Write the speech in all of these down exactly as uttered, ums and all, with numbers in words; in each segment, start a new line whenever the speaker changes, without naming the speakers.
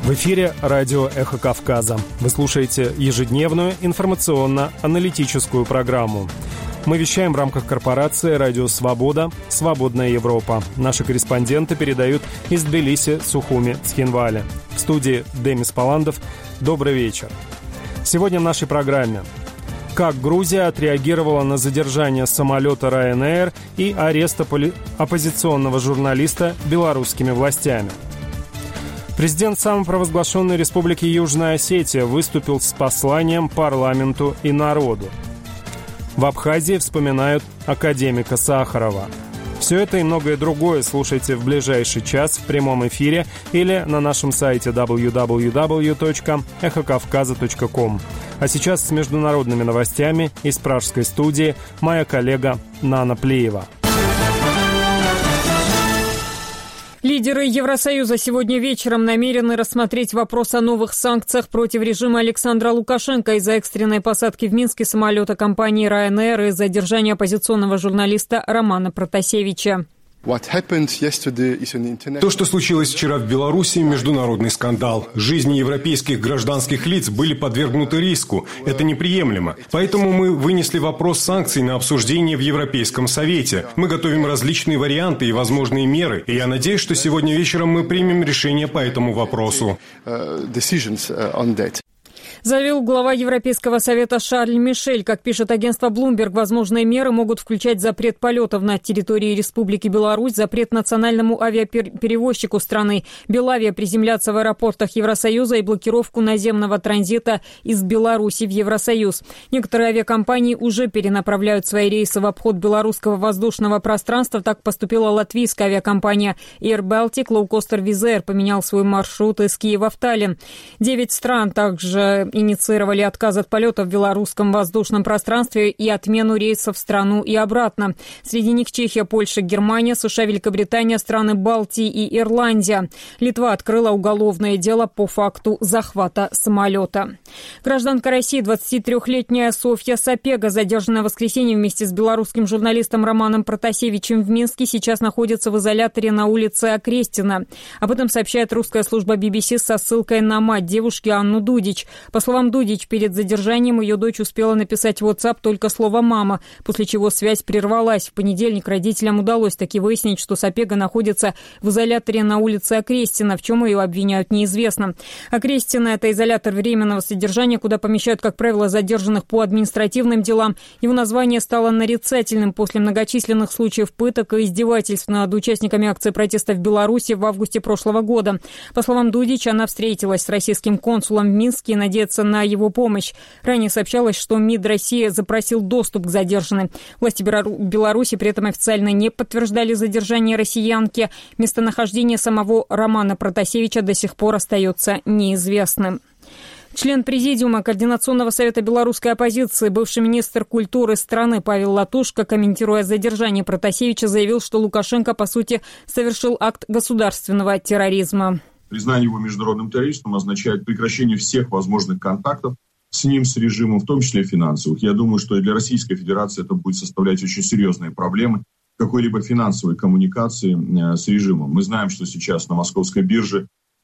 В эфире радио «Эхо Кавказа». Вы слушаете ежедневную информационно-аналитическую программу. Мы вещаем в рамках корпорации «Радио Свобода», «Свободная Европа». Наши корреспонденты передают из Тбилиси, Сухуми, Цхинвали. В студии Демис Паландов. Добрый вечер. Сегодня в нашей программе: как Грузия отреагировала на задержание самолета Ryanair и арест оппозиционного журналиста белорусскими властями. Президент самопровозглашенной Республики Южная Осетия выступил с посланием парламенту и народу. В Абхазии вспоминают академика Сахарова. Все это и многое другое слушайте в ближайший час в прямом эфире или на нашем сайте дабл ю дабл ю дабл ю точка эхо кавказа точка ком. А сейчас с международными новостями из пражской студии моя коллега Нана Плеева.
Лидеры Евросоюза сегодня вечером намерены рассмотреть вопрос о новых санкциях против режима Александра Лукашенко из-за экстренной посадки в Минске самолета компании Ryanair и задержания оппозиционного журналиста Романа Протасевича.
То, что случилось вчера в Беларуси, международный скандал. Жизни европейских гражданских лиц были подвергнуты риску. Это неприемлемо. Поэтому мы вынесли вопрос санкций на обсуждение в Европейском Совете. Мы готовим различные варианты и возможные меры. И я надеюсь, что сегодня вечером мы примем решение по этому вопросу.
Заявил глава Европейского совета Шарль Мишель. Как пишет агентство Bloomberg, возможные меры могут включать запрет полетов на территории Республики Беларусь, запрет национальному авиаперевозчику страны Белавиа приземляться в аэропортах Евросоюза и блокировку наземного транзита из Беларуси в Евросоюз. Некоторые авиакомпании уже перенаправляют свои рейсы в обход белорусского воздушного пространства. Так поступила латвийская авиакомпания Air Baltic. Лоукостер Wizz Air поменял свой маршрут из Киева в Таллин. Девять стран также инициировали отказ от полета в белорусском воздушном пространстве и отмену рейсов в страну и обратно. Среди них Чехия, Польша, Германия, США, Великобритания, страны Балтии и Ирландия. Литва открыла уголовное дело по факту захвата самолета. Гражданка России, двадцатитрёхлетняя Софья Сапега, задержанная в воскресенье вместе с белорусским журналистом Романом Протасевичем в Минске, сейчас находится в изоляторе на улице Окрестина. Об этом сообщает русская служба би би си со ссылкой на мать девушки Анну Дудич. По словам Дудич, перед задержанием ее дочь успела написать в WhatsApp только слово «мама», после чего связь прервалась. В понедельник родителям удалось таки выяснить, что Сапега находится в изоляторе на улице Окрестина. В чем ее обвиняют, неизвестно. Окрестина – это изолятор временного содержания, куда помещают, как правило, задержанных по административным делам. Его название стало нарицательным после многочисленных случаев пыток и издевательств над участниками акции протеста в Беларуси в августе прошлого года. По словам Дудич, она встретилась с российским консулом в Минске и надеется на его помощь. Ранее сообщалось, что МИД России запросил доступ к задержанным. Власти Беларуси при этом официально не подтверждали задержание россиянки. Местонахождение самого Романа Протасевича до сих пор остается неизвестным. Член Президиума Координационного совета белорусской оппозиции, бывший министр культуры страны Павел Латушко, комментируя задержание Протасевича, заявил, что Лукашенко, по сути, совершил акт государственного терроризма.
Признание его международным террористом означает прекращение всех возможных контактов с ним, с режимом, в том числе финансовых. Я думаю, что и для Российской Федерации это будет составлять очень серьезные проблемы какой-либо финансовой коммуникации с режимом. Мы знаем, что сейчас на московской бирже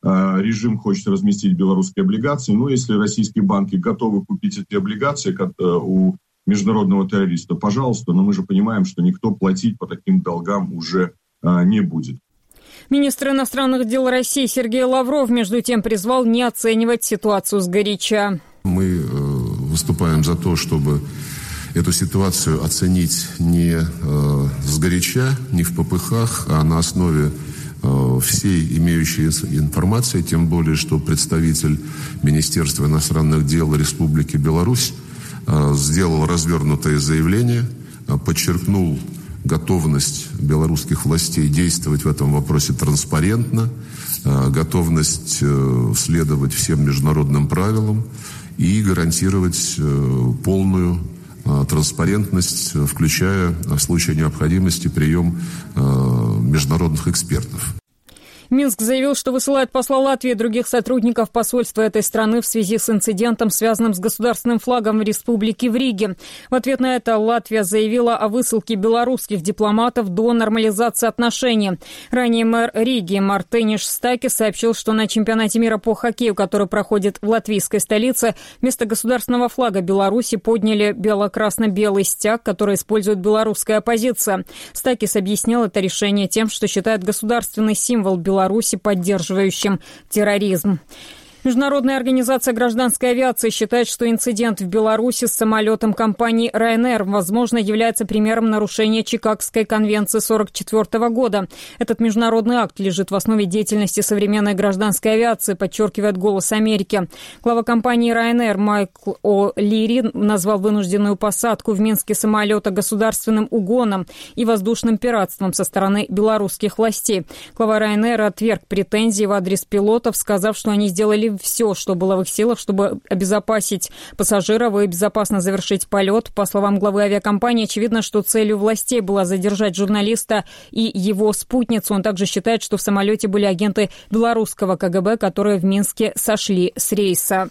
режим хочет разместить белорусские облигации. Но если российские банки готовы купить эти облигации у международного террориста, пожалуйста, но мы же понимаем, что никто платить по таким долгам уже не будет.
Министр иностранных дел России Сергей Лавров, между тем, призвал не оценивать ситуацию сгоряча.
Мы выступаем за то, чтобы эту ситуацию оценить не сгоряча, не в попыхах, а на основе всей имеющейся информации, тем более, что представитель Министерства иностранных дел Республики Беларусь сделал развернутое заявление, подчеркнул готовность белорусских властей действовать в этом вопросе транспарентно, готовность следовать всем международным правилам и гарантировать полную транспарентность, включая в случае необходимости прием международных экспертов.
Минск заявил, что высылает посла Латвии и других сотрудников посольства этой страны в связи с инцидентом, связанным с государственным флагом республики в Риге. В ответ на это Латвия заявила о высылке белорусских дипломатов до нормализации отношений. Ранее мэр Риги Мартениш Стакис сообщил, что на чемпионате мира по хоккею, который проходит в латвийской столице, вместо государственного флага Беларуси подняли бело-красно-белый стяг, который использует белорусская оппозиция. Стакис объяснил это решение тем, что считает государственный символ Беларуси Беларуси, поддерживающим терроризм. Международная организация гражданской авиации считает, что инцидент в Беларуси с самолетом компании Ryanair, возможно, является примером нарушения Чикагской конвенции сорок четвёртого года. Этот международный акт лежит в основе деятельности современной гражданской авиации, подчеркивает «Голос Америки». Глава компании Ryanair Майкл О'Лири назвал вынужденную посадку в Минске самолета государственным угоном и воздушным пиратством со стороны белорусских властей. Глава Ryanair отверг претензии в адрес пилотов, сказав, что они сделали все, что было в их силах, чтобы обезопасить пассажиров и безопасно завершить полет. По словам главы авиакомпании, очевидно, что целью властей было задержать журналиста и его спутницу. Он также считает, что в самолете были агенты белорусского ка гэ бэ, которые в Минске сошли с рейса.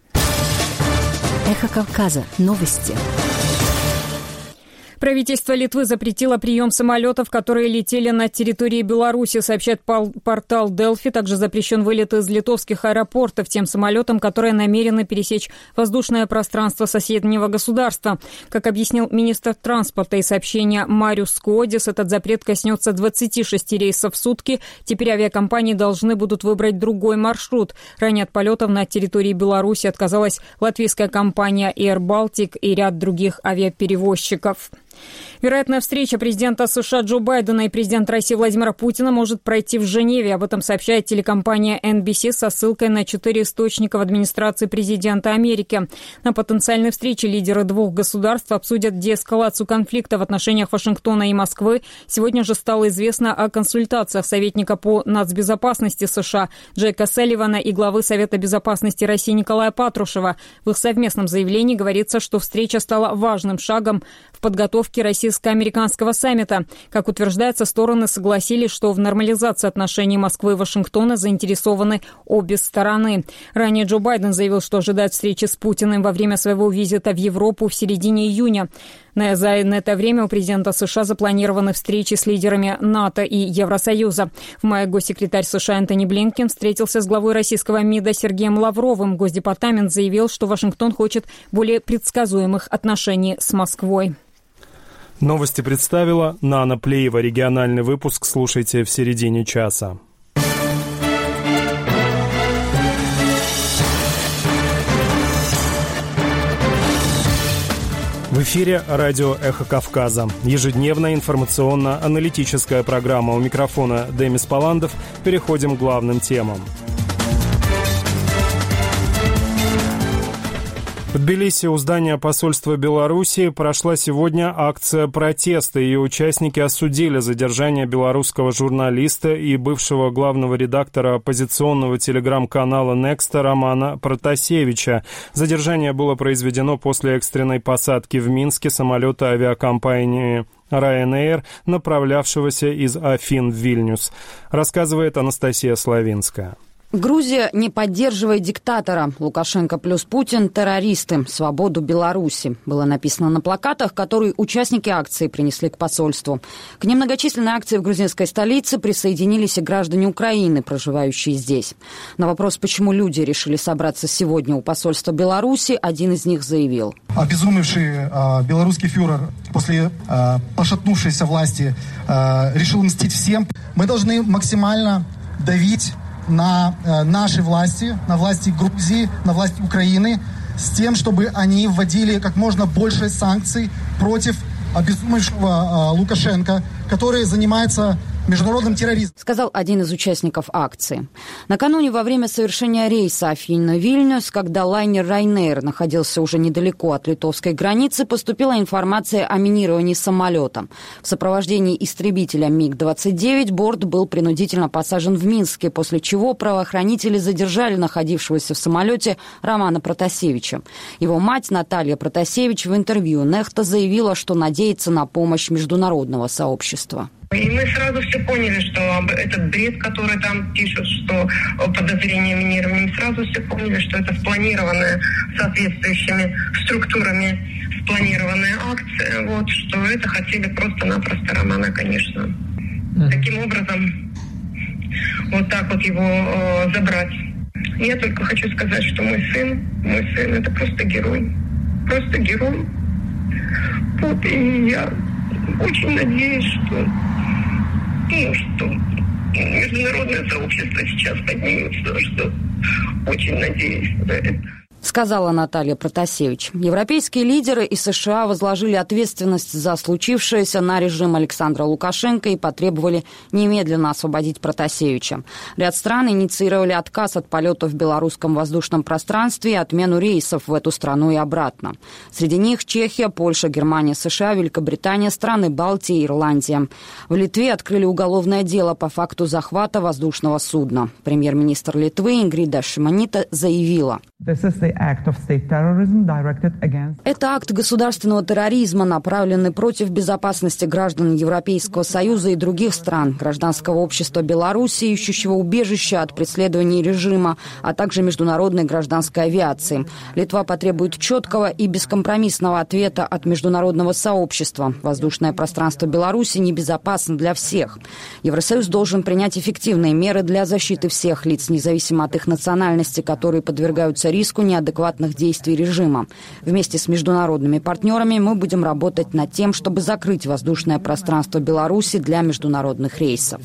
Эхо Кавказа. Новости.
Правительство Литвы запретило прием самолетов, которые летели над территорией Беларуси, сообщает портал Delfi. Также запрещен вылет из литовских аэропортов тем самолетам, которые намерены пересечь воздушное пространство соседнего государства. Как объяснил министр транспорта и сообщения Мариус Скуодис, этот запрет коснется двадцати шести рейсов в сутки. Теперь авиакомпании должны будут выбрать другой маршрут. Ранее от полетов на территории Беларуси отказалась латвийская компания Air Baltic и ряд других авиаперевозчиков. Вероятная встреча президента США Джо Байдена и президента России Владимира Путина может пройти в Женеве. Об этом сообщает телекомпания эн би си со ссылкой на четыре источника в администрации президента Америки. На потенциальной встрече лидеры двух государств обсудят деэскалацию конфликта в отношениях Вашингтона и Москвы. Сегодня же стало известно о консультациях советника по нацбезопасности США Джейка Салливана и главы Совета безопасности России Николая Патрушева. В их совместном заявлении говорится, что встреча стала важным шагом в подготовке российско-американского саммита. Как утверждается, стороны согласились, что в нормализации отношений Москвы и Вашингтона заинтересованы обе стороны. Ранее Джо Байден заявил, что ожидает встречи с Путиным во время своего визита в Европу в середине июня. На, за это время у президента США запланированы встречи с лидерами НАТО и Евросоюза. В мае госсекретарь США Энтони Блинкен встретился с главой российского МИДа Сергеем Лавровым. Госдепартамент заявил, что Вашингтон хочет более предсказуемых отношений с Москвой.
Новости представила Нана Плеева. Региональный выпуск слушайте в середине часа. В эфире радио «Эхо Кавказа». Ежедневная информационно-аналитическая программа. У микрофона Демис Паландов. Переходим к главным темам. В Тбилиси у здания посольства Беларуси прошла сегодня акция протеста. Ее участники осудили задержание белорусского журналиста и бывшего главного редактора оппозиционного телеграм-канала «Некста» Романа Протасевича. Задержание было произведено после экстренной посадки в Минске самолета авиакомпании Ryanair, направлявшегося из Афин в Вильнюс, рассказывает Анастасия Славинская.
Грузия не поддерживает диктатора. Лукашенко плюс Путин – террористы. Свободу Беларуси. Было написано на плакатах, которые участники акции принесли к посольству. К немногочисленной акции в грузинской столице присоединились и граждане Украины, проживающие здесь. На вопрос, почему люди решили собраться сегодня у посольства Беларуси, один из них заявил.
Обезумевший э, белорусский фюрер после э, пошатнувшейся власти э, решил мстить всем. Мы должны максимально давить на э, наши власти, на власти Грузии, на власти Украины, с тем, чтобы они вводили как можно больше санкций против обезумевшего э, Лукашенко, который занимается международным терроризмом,
сказал один из участников акции. Накануне во время совершения рейса Афина-Вильнюс, когда лайнер Ryanair находился уже недалеко от литовской границы, поступила информация о минировании самолета. В сопровождении истребителя миг двадцать девять борт был принудительно посажен в Минске, после чего правоохранители задержали находившегося в самолете Романа Протасевича. Его мать Наталья Протасевич в интервью Нехта заявила, что надеется на помощь международного сообщества.
И мы сразу все поняли, что этот бред, который там пишут, что подозрение минирования, мы сразу все поняли, что это спланированная соответствующими структурами спланированная акция, вот, что это хотели просто-напросто Романа, конечно, mm-hmm. таким образом вот так вот его э, забрать. Я только хочу сказать, что мой сын, мой сын это просто герой, просто герой. Вот, и я очень надеюсь, что, ну, что международное сообщество сейчас поднимется, что очень надеюсь на это.
Сказала Наталья Протасевич. Европейские лидеры и США возложили ответственность за случившееся на режим Александра Лукашенко и потребовали немедленно освободить Протасевича. Ряд стран инициировали отказ от полетов в белорусском воздушном пространстве и отмену рейсов в эту страну и обратно. Среди них Чехия, Польша, Германия, США, Великобритания, страны Балтии и Ирландия. В Литве открыли уголовное дело по факту захвата воздушного судна. Премьер-министр Литвы Ингрида Шимонита заявила: это акт государственного терроризма, направленный против безопасности граждан Европейского Союза и других стран, гражданского общества Беларуси, ищущего убежища от преследований режима, а также международной гражданской авиации. Литва потребует четкого и бескомпромиссного ответа от международного сообщества. Воздушное пространство Беларуси небезопасно для всех. Евросоюз должен принять эффективные меры для защиты всех лиц, независимо от их национальности, которые подвергаются риску неадекватных действий режима. Вместе с международными партнерами мы будем работать над тем, чтобы закрыть воздушное пространство Беларуси для международных рейсов.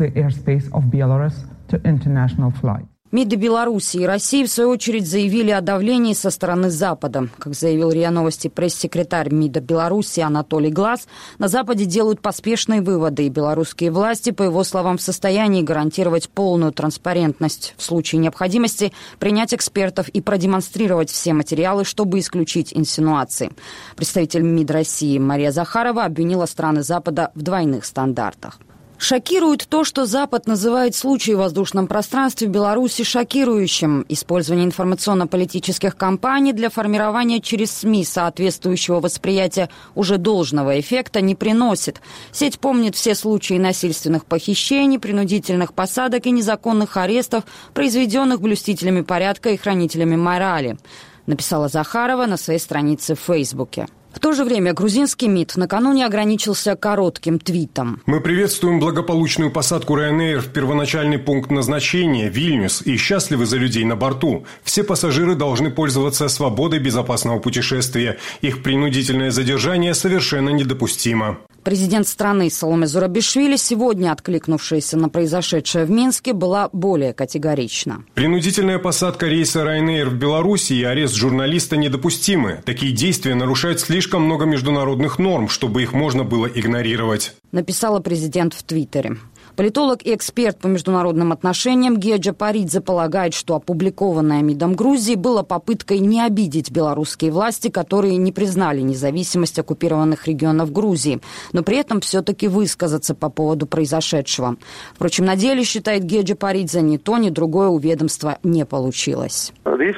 МИДы Беларуси и России, в свою очередь, заявили о давлении со стороны Запада. Как заявил РИА Новости пресс-секретарь МИДа Беларуси Анатолий Глаз, на Западе делают поспешные выводы, и белорусские власти, по его словам, в состоянии гарантировать полную транспарентность. В случае необходимости принять экспертов и продемонстрировать все материалы, чтобы исключить инсинуации. Представитель МИД России Мария Захарова обвинила страны Запада в двойных стандартах. Шокирует то, что Запад называет случай в воздушном пространстве Беларуси шокирующим. Использование информационно-политических кампаний для формирования через СМИ соответствующего восприятия уже должного эффекта не приносит. Сеть помнит все случаи насильственных похищений, принудительных посадок и незаконных арестов, произведенных блюстителями порядка и хранителями морали, написала Захарова на своей странице в Фейсбуке. В то же время грузинский МИД накануне ограничился коротким твитом.
Мы приветствуем благополучную посадку Ryanair в первоначальный пункт назначения, Вильнюс, и счастливы за людей на борту. Все пассажиры должны пользоваться свободой безопасного путешествия. Их принудительное задержание совершенно недопустимо.
Президент страны Саломе Зурабишвили, сегодня откликнувшаяся на произошедшее в Минске, была более категорична.
Принудительная посадка рейса Ryanair в Беларуси и арест журналиста недопустимы. Такие действия нарушают слишком много международных норм, чтобы их можно было игнорировать,
написала президент в Твиттере. Политолог и эксперт по международным отношениям Гия Джапаридзе полагает, что опубликованное МИДом Грузии было попыткой не обидеть белорусские власти, которые не признали независимость оккупированных регионов Грузии, но при этом все-таки высказаться по поводу произошедшего. Впрочем, на деле, считает Гия Джапаридзе, ни то, ни другое у ведомства не получилось.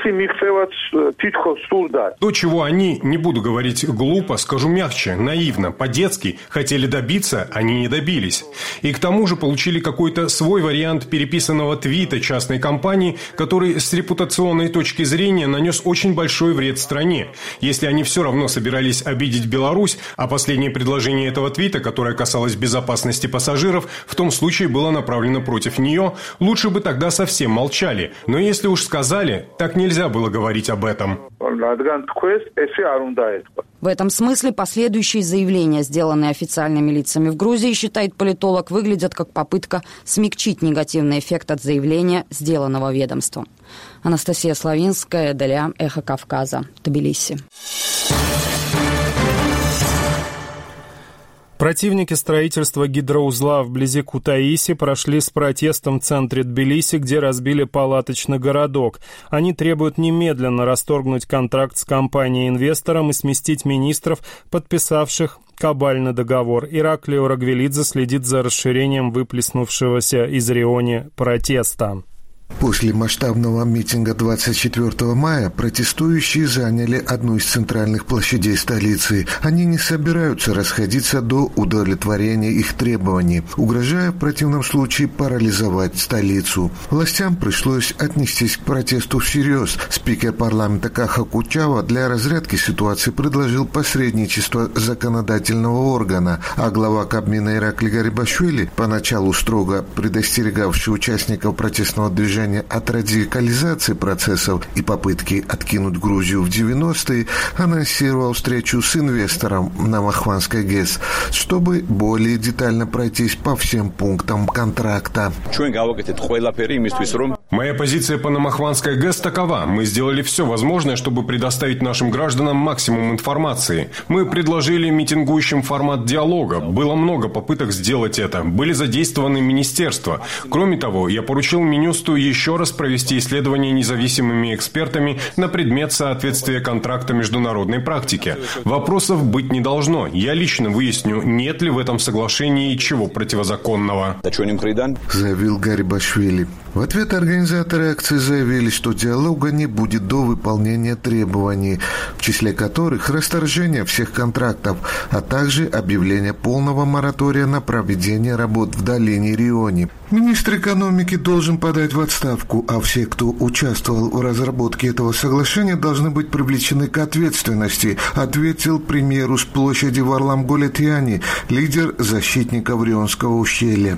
То, чего они, не буду говорить глупо, скажу мягче, наивно, по-детски хотели добиться, они не добились. И к тому же получили какой-то свой вариант переписанного твита частной компании, который с репутационной точки зрения нанес очень большой вред стране. Если они все равно собирались обидеть Беларусь, а последнее предложение этого твита, которое касалось безопасности пассажиров, в том случае было направлено против нее, лучше бы тогда совсем молчали. Но если уж сказали, так нельзя было говорить об этом.
В этом смысле последующие заявления, сделанные официальными лицами в Грузии, считает политолог, выглядят как попытка смягчить негативный эффект от заявления, сделанного ведомством. Анастасия Славинская, Даля, Эхо Кавказа, Тбилиси.
Противники строительства гидроузла вблизи Кутаиси прошли с протестом в центре Тбилиси, где разбили палаточный городок. Они требуют немедленно расторгнуть контракт с компанией-инвестором и сместить министров, подписавших кабальный договор. Ираклио Рагвелидзе следит за расширением выплеснувшегося из Риони протеста.
После масштабного митинга двадцать четвёртого мая протестующие заняли одну из центральных площадей столицы. Они не собираются расходиться до удовлетворения их требований, угрожая в противном случае парализовать столицу. Властям пришлось отнестись к протесту всерьез. Спикер парламента Каха Кучава для разрядки ситуации предложил посредничество законодательного органа, а глава Кабмина Иракли Гарибашвили, поначалу строго предостерегавший участников протестного движения от радикализации процессов и попытки откинуть Грузию в девяностые, анонсировал встречу с инвестором на Махванской ГЭС, чтобы более детально пройтись по всем пунктам контракта.
Моя позиция по Намахванской ГЭС такова. Мы сделали все возможное, чтобы предоставить нашим гражданам максимум информации. Мы предложили митингующим формат диалога. Было много попыток сделать это. Были задействованы министерства. Кроме того, я поручил Минюсту еще раз провести исследование независимыми экспертами на предмет соответствия контракта международной практике. Вопросов быть не должно. Я лично выясню, нет ли в этом соглашении чего противозаконного.
Заявил Гарибашвили. В ответ организаторы акции заявили, что диалога не будет до выполнения требований, в числе которых расторжение всех контрактов, а также объявление полного моратория на проведение работ в долине Риони. Министр экономики должен подать в отставку, а все, кто участвовал в разработке этого соглашения, должны быть привлечены к ответственности, ответил премьеру с площади Варлам Голетьяни, лидер защитников Рионского ущелья.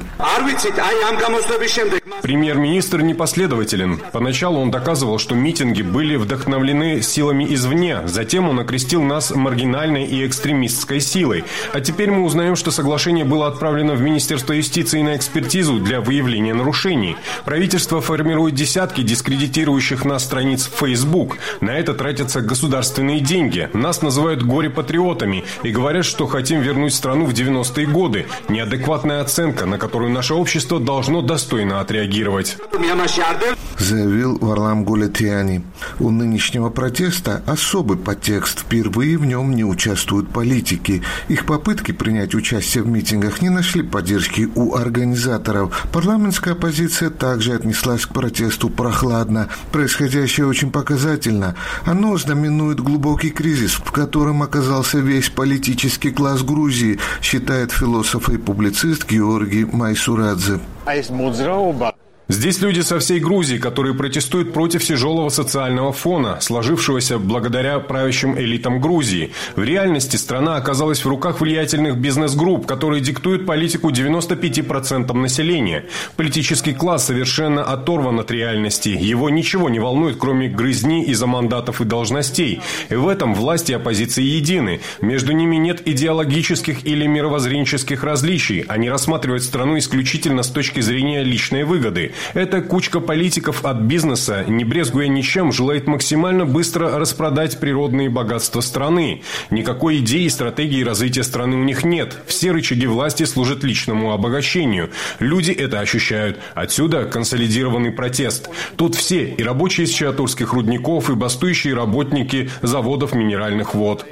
Премьер-министр непоследователен. Поначалу он доказывал, что митинги были вдохновлены силами извне. Затем он окрестил нас маргинальной и экстремистской силой. А теперь мы узнаем, что соглашение было отправлено в Министерство юстиции на экспертизу для выявления нарушений. Правительство формирует десятки дискредитирующих нас страниц в Facebook. На это тратятся государственные деньги. Нас называют горе-патриотами и говорят, что хотим вернуть страну в девяностые годы. Неадекватная оценка, на которую наше общество должно достойно отреагировать.
Заявил Варлам Голетьяни. У нынешнего протеста особый подтекст. Впервые в нем не участвуют политики. Их попытки принять участие в митингах не нашли поддержки у организаторов. Парламентская оппозиция также отнеслась к протесту прохладно. Происходящее очень показательно. Оно знаменует глубокий кризис, в котором оказался весь политический класс Грузии, считает философ и публицист Георгий Майсурадзе.
Здесь люди со всей Грузии, которые протестуют против тяжелого социального фона, сложившегося благодаря правящим элитам Грузии. В реальности страна оказалась в руках влиятельных бизнес-групп, которые диктуют политику девяноста пяти процентам населения. Политический класс совершенно оторван от реальности. Его ничего не волнует, кроме грызни из-за мандатов и должностей. И в этом власть и оппозиция едины. Между ними нет идеологических или мировоззренческих различий. Они рассматривают страну исключительно с точки зрения личной выгоды. Эта кучка политиков от бизнеса, не брезгуя ничем, желает максимально быстро распродать природные богатства страны. Никакой идеи и стратегии развития страны у них нет. Все рычаги власти служат личному обогащению. Люди это ощущают. Отсюда консолидированный протест. Тут все, и рабочие из чиатурских рудников, и бастующие работники заводов минеральных вод.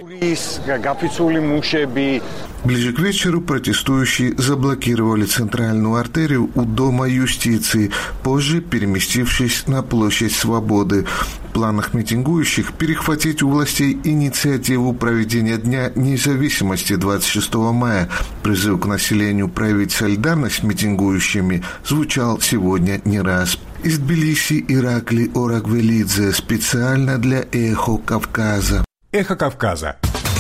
Ближе к вечеру протестующие заблокировали центральную артерию у Дома юстиции, позже переместившись на площадь Свободы. В планах митингующих перехватить у властей инициативу проведения Дня независимости двадцать шестого мая. Призыв к населению проявить солидарность с митингующими звучал сегодня не раз. Из Тбилиси Иракли Орагвелидзе специально для «Эхо Кавказа».
«Эхо Кавказа».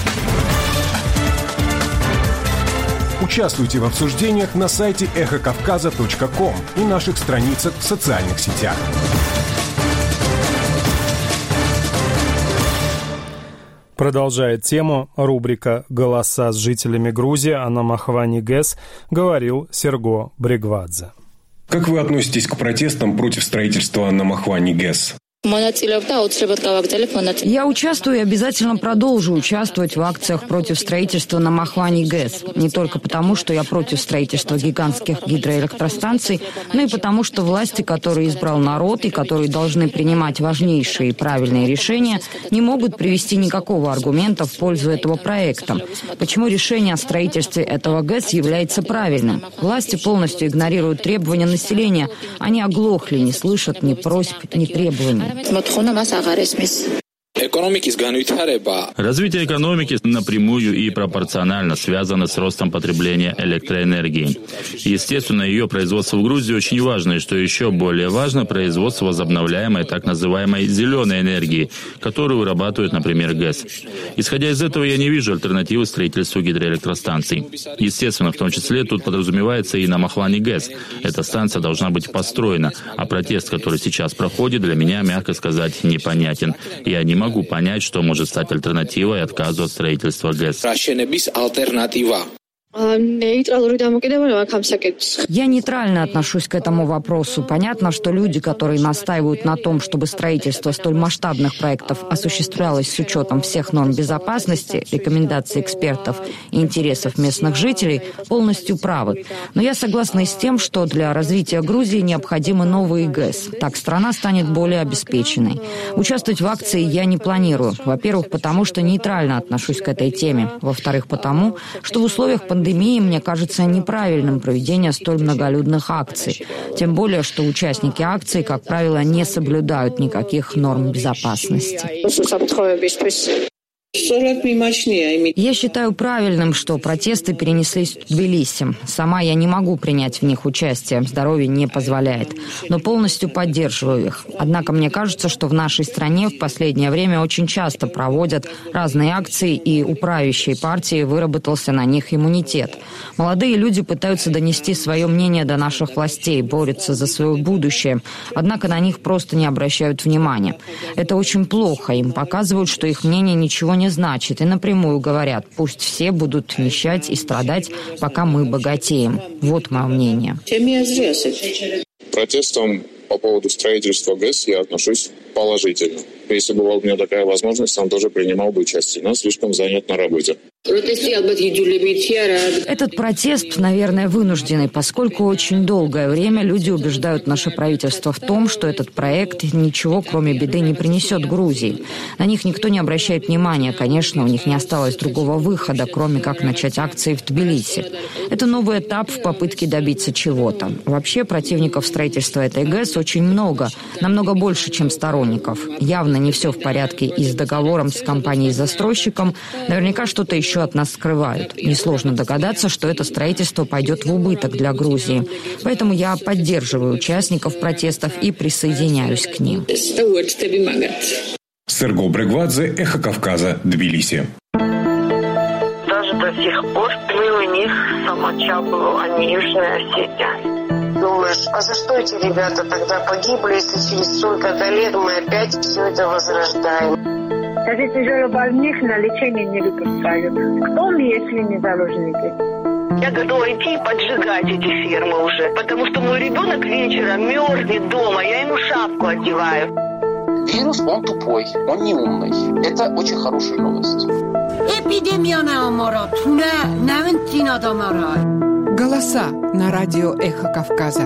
Участвуйте в обсуждениях на сайте эхо кавказа точка ком и наших страницах в социальных сетях. Продолжает тему рубрика «Голоса с жителями Грузии», а на Махвани ГЭС говорил Серго Брегвадзе.
Как вы относитесь к протестам против строительства на Махвани ГЭС?
Я участвую и обязательно продолжу участвовать в акциях против строительства на Махвани ГЭС. Не только потому, что я против строительства гигантских гидроэлектростанций, но и потому, что власти, которые избрал народ и которые должны принимать важнейшие и правильные решения, не могут привести никакого аргумента в пользу этого проекта. Почему решение о строительстве этого ГЭС является правильным? Власти полностью игнорируют требования населения. Они оглохли, не слышат ни просьб, ни требований.
Развитие экономики напрямую и пропорционально связано с ростом потребления электроэнергии. Естественно, ее производство в Грузии очень важно, и что еще более важно, производство возобновляемой так называемой зеленой энергии, которую вырабатывают, например, ГЭС. Исходя из этого, я не вижу альтернативы строительству гидроэлектростанций. Естественно, в том числе тут подразумевается и на Махвани ГЭС. Эта станция должна быть построена, а протест, который сейчас проходит, для меня, мягко сказать, непонятен. Я не могу понять, что может стать альтернативой отказу от строительства ГЭС.
Я нейтрально отношусь к этому вопросу. Понятно, что люди, которые настаивают на том, чтобы строительство столь масштабных проектов осуществлялось с учетом всех норм безопасности, рекомендаций экспертов и интересов местных жителей, полностью правы. Но я согласна и с тем, что для развития Грузии необходимы новые ГЭС. Так страна станет более обеспеченной. Участвовать в акции я не планирую. Во-первых, потому что нейтрально отношусь к этой теме. Во-вторых, потому что в условиях пандемии Пандемии, мне кажется неправильным проведение столь многолюдных акций. Тем более, что участники акций, как правило, не соблюдают никаких норм безопасности. Я считаю правильным, что протесты перенеслись в Тбилиси. Сама я не могу принять в них участие, здоровье не позволяет, но полностью поддерживаю их. Однако мне кажется, что в нашей стране в последнее время очень часто проводят разные акции, и у правящей партии выработался на них иммунитет. Молодые люди пытаются донести свое мнение до наших властей, борются за свое будущее, однако на них просто не обращают внимания. Это очень плохо, им показывают, что их мнение ничего не не значит, и напрямую говорят, пусть все будут нищать и страдать, пока мы богатеем. Вот мое мнение.
Протестом по поводу строительства ГЭС я отношусь положительно. Если была у меня такая возможность, сам тоже принимал бы участие, но слишком занят на работе.
Этот протест, наверное, вынужденный, поскольку очень долгое время люди убеждают наше правительство в том, что этот проект ничего, кроме беды, не принесет Грузии. На них никто не обращает внимания. Конечно, у них не осталось другого выхода, кроме как начать акции в Тбилиси. Это новый этап в попытке добиться чего-то. Вообще, противников строительства этой ГЭС очень много, намного больше, чем сторонников. Явно не все в порядке и с договором с компанией-застройщиком. Наверняка что-то еще от нас скрывают. Несложно догадаться, что это строительство пойдет в убыток для Грузии. Поэтому я поддерживаю участников протестов и присоединяюсь к ним.
Серго Брегвадзе, Эхо Кавказа, Тбилиси.
Даже до сих пор мы у них Самачаблу, а не Южная Осетия. Думаешь, а за что эти ребята тогда погибли, если через столько-то лет мы опять все это возрождаем?
Даже тяжелобольных на лечение не выпускают. Кто мы, если не заложники?
Я готова идти и поджигать эти фермы уже, потому что мой ребенок вечером мерзнет дома, я ему шапку одеваю.
Вирус, он тупой, он не умный. Это очень хорошая новость.
Голоса на радио «Эхо Кавказа».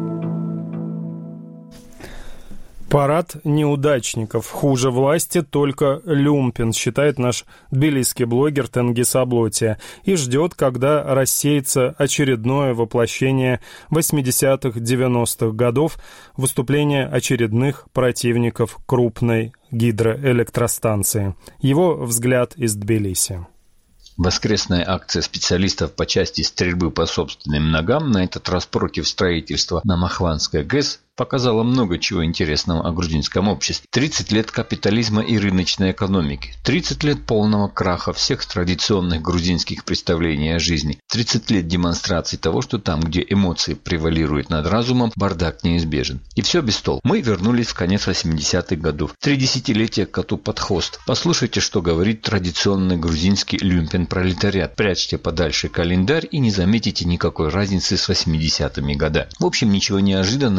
Парад неудачников. Хуже власти только люмпен, считает наш тбилисский блогер Тенгиз Аблотия, и ждет, когда рассеется очередное воплощение восьмидесятых-девяностых годов, выступление очередных противников крупной гидроэлектростанции. Его взгляд из Тбилиси.
Воскресная акция специалистов по части стрельбы по собственным ногам, на этот раз против строительства на Махванской ГЭС, показала много чего интересного о грузинском обществе. тридцать лет капитализма и рыночной экономики, тридцать лет полного краха всех традиционных грузинских представлений о жизни, тридцать лет демонстрации того, что там, где эмоции превалируют над разумом, бардак неизбежен. И все без толку. Мы вернулись в конец восьмидесятых годов. Три десятилетия коту под хвост. Послушайте, что говорит традиционный грузинский люмпен-пролетариат. Прячьте подальше календарь и не заметите никакой разницы с восьмидесятыми годами. В общем, ничего неожиданного в этом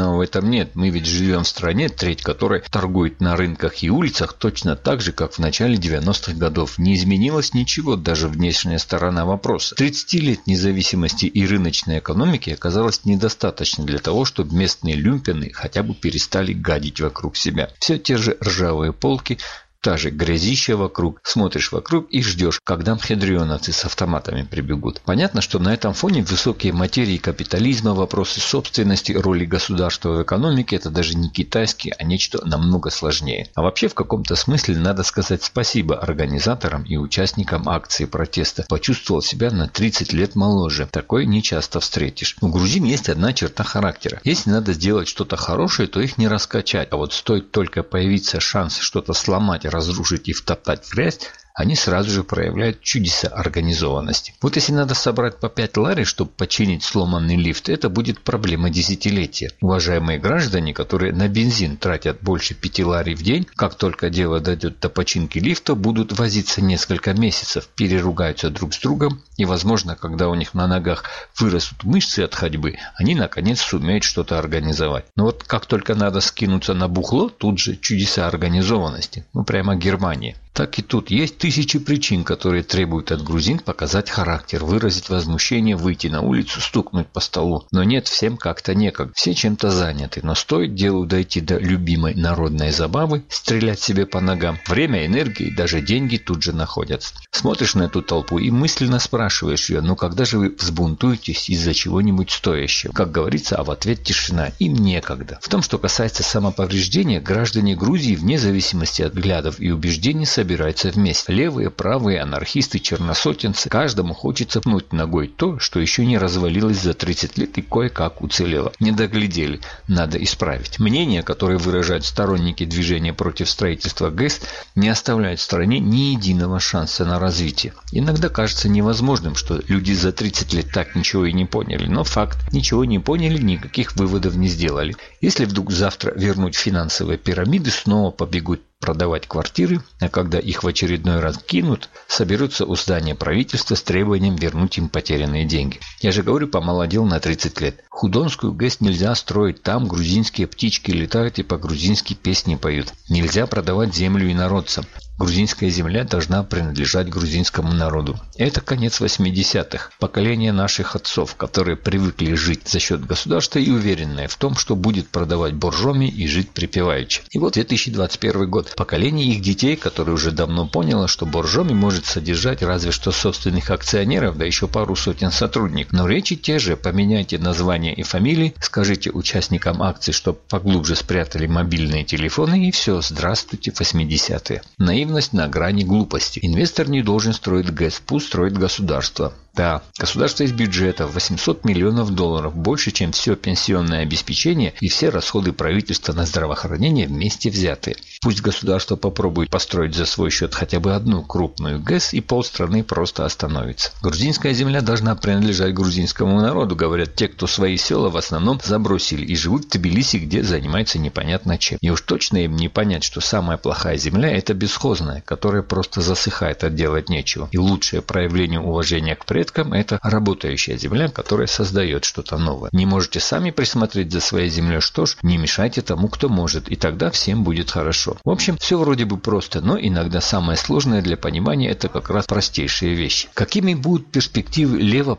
этом нет. Мы ведь живем в стране, треть которой торгует на рынках и улицах точно так же, как в начале девяностых годов. Не изменилось ничего, даже внешняя сторона вопроса. тридцать лет независимости и рыночной экономики оказалось недостаточно для того, чтобы местные люмпены хотя бы перестали гадить вокруг себя. Все те же ржавые полки, та же грязища вокруг. Смотришь вокруг и ждешь, когда мхедрионовцы с автоматами прибегут. Понятно, что на этом фоне высокие материи капитализма, вопросы собственности, роли государства в экономике – это даже не китайские, а нечто намного сложнее. А вообще в каком-то смысле надо сказать спасибо организаторам и участникам акции протеста. Почувствовал себя на тридцать лет моложе. Такое не часто встретишь. У грузин есть одна черта характера. Если надо сделать что-то хорошее, то их не раскачать. А вот стоит только появиться шанс что-то сломать, разрушить и втоптать в грязь, они сразу же проявляют чудеса организованности. Вот если надо собрать по пять лари, чтобы починить сломанный лифт, это будет проблема десятилетия. Уважаемые граждане, которые на бензин тратят больше пяти лари в день, как только дело дойдет до починки лифта, будут возиться несколько месяцев, переругаются друг с другом, и, возможно, когда у них на ногах вырастут мышцы от ходьбы, они, наконец, сумеют что-то организовать. Но вот как только надо скинуться на бухло, тут же чудеса организованности. Ну, прямо Германия. Так и тут есть тысячи причин, которые требуют от грузин показать характер, выразить возмущение, выйти на улицу, стукнуть по столу. Но нет, всем как-то некогда, все чем-то заняты. Но стоит делу дойти до любимой народной забавы, стрелять себе по ногам, время, энергия и даже деньги тут же находятся. Смотришь на эту толпу и мысленно спрашиваешь ее, ну когда же вы взбунтуетесь из-за чего-нибудь стоящего? Как говорится, а в ответ тишина, им некогда. В том, что касается самоповреждения, граждане Грузии вне зависимости от взглядов и убеждений собираются вместе. Левые, правые, анархисты, черносотенцы. Каждому хочется пнуть ногой то, что еще не развалилось за тридцать лет и кое-как уцелело. Не доглядели. Надо исправить. Мнения, которые выражают сторонники движения против строительства ГЭС, не оставляют в стране ни единого шанса на развитие. Иногда кажется невозможным, что люди за тридцать лет так ничего и не поняли. Но факт. Ничего не поняли, никаких выводов не сделали. Если вдруг завтра вернуть финансовые пирамиды, снова побегут продавать квартиры, а когда их в очередной раз кинут, соберутся у здания правительства с требованием вернуть им потерянные деньги. Я же говорю, помолодел на тридцать лет. Худонскую ГЭС нельзя строить, там грузинские птички летают и по-грузински песни поют. Нельзя продавать землю инородцам. Грузинская земля должна принадлежать грузинскому народу. Это конец восьмидесятых. Поколение наших отцов, которые привыкли жить за счет государства и уверенные в том, что будет продавать боржоми и жить припеваючи. И вот две тысячи двадцать первый год. Поколение их детей, которое уже давно поняло, что боржоми может содержать разве что собственных акционеров, да еще пару сотен сотрудников. Но речи те же. Поменяйте названия и фамилии, скажите участникам акции, чтобы поглубже спрятали мобильные телефоны, и все, здравствуйте, восьмидесятые. Наивность на грани глупости. Инвестор не должен строить ГЭС, пусть строит государство. Да, государство из бюджета восемьсот миллионов долларов, больше, чем все пенсионное обеспечение и все расходы правительства на здравоохранение вместе взятые. Пусть государство попробует построить за свой счет хотя бы одну крупную ГЭС, и полстраны просто остановится. Грузинская земля должна принадлежать грузинскому народу, говорят те, кто свои села в основном забросили и живут в Тбилиси, где занимаются непонятно чем. И уж точно им не понять, что самая плохая земля – это бесхозная, которая просто засыхает, а делать нечего. И лучшее проявление уважения к предкам – это работающая земля, которая создает что-то новое. Не можете сами присмотреть за своей землей, что ж, не мешайте тому, кто может, и тогда всем будет хорошо. В общем, все вроде бы просто, но иногда самое сложное для понимания – это как раз простейшие вещи. Какими будут перспективы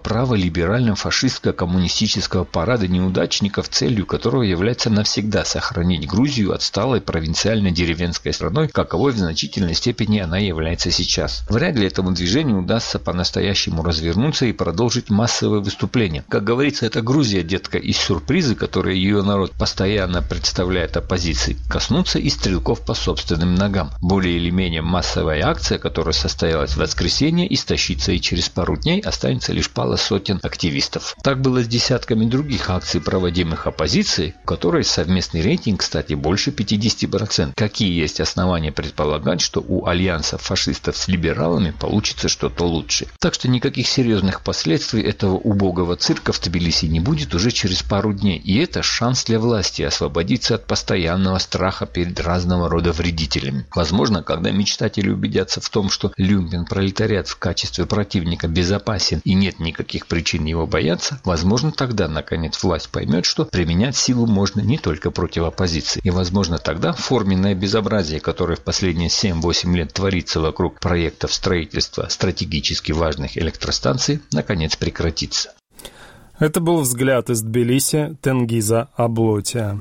лево-право-либерально-фашистско-коммунистического парада неудачников, целью которого является навсегда сохранить Грузию отсталой провинциально-деревенской страной, каковой в значительной степени она является сейчас? Вряд ли этому движению удастся по-настоящему развернуться и продолжить массовые выступления. Как говорится, это Грузия, детка, из сюрпризы, которые ее народ постоянно представляет оппозиции, коснутся и стрелков по собственным ногам. Более или менее массовая акция, которая состоялась в воскресенье, истощится, и через пару дней останется лишь пара сотен активистов. Так было с десятками других акций, проводимых оппозицией, у которой совместный рейтинг, кстати, больше пятьдесят процентов. Какие есть основания предполагать, что что у альянса фашистов с либералами получится что-то лучшее. Так что никаких серьезных последствий этого убогого цирка в Тбилиси не будет уже через пару дней. И это шанс для власти освободиться от постоянного страха перед разного рода вредителями. Возможно, когда мечтатели убедятся в том, что люмпен-пролетариат в качестве противника безопасен и нет никаких причин его бояться, возможно, тогда, наконец, власть поймет, что применять силу можно не только против оппозиции. И, возможно, тогда форменное безобразие, которое в последние семь-восемь лет творится вокруг проектов строительства стратегически важных электростанций, наконец прекратится.
Это был взгляд из Тбилиси Тенгиза Аблотия.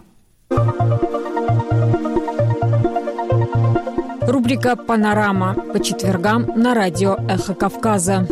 Рубрика «Панорама» по четвергам на радио «Эхо Кавказа».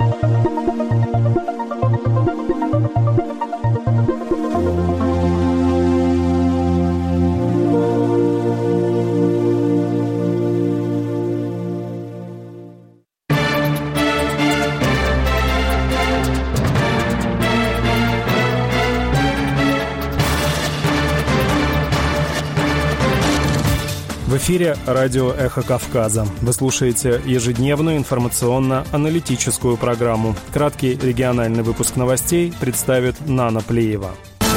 В эфире радио «Эхо Кавказа». Вы слушаете ежедневную информационно-аналитическую программу. Краткий региональный выпуск новостей представит Нана Плеева.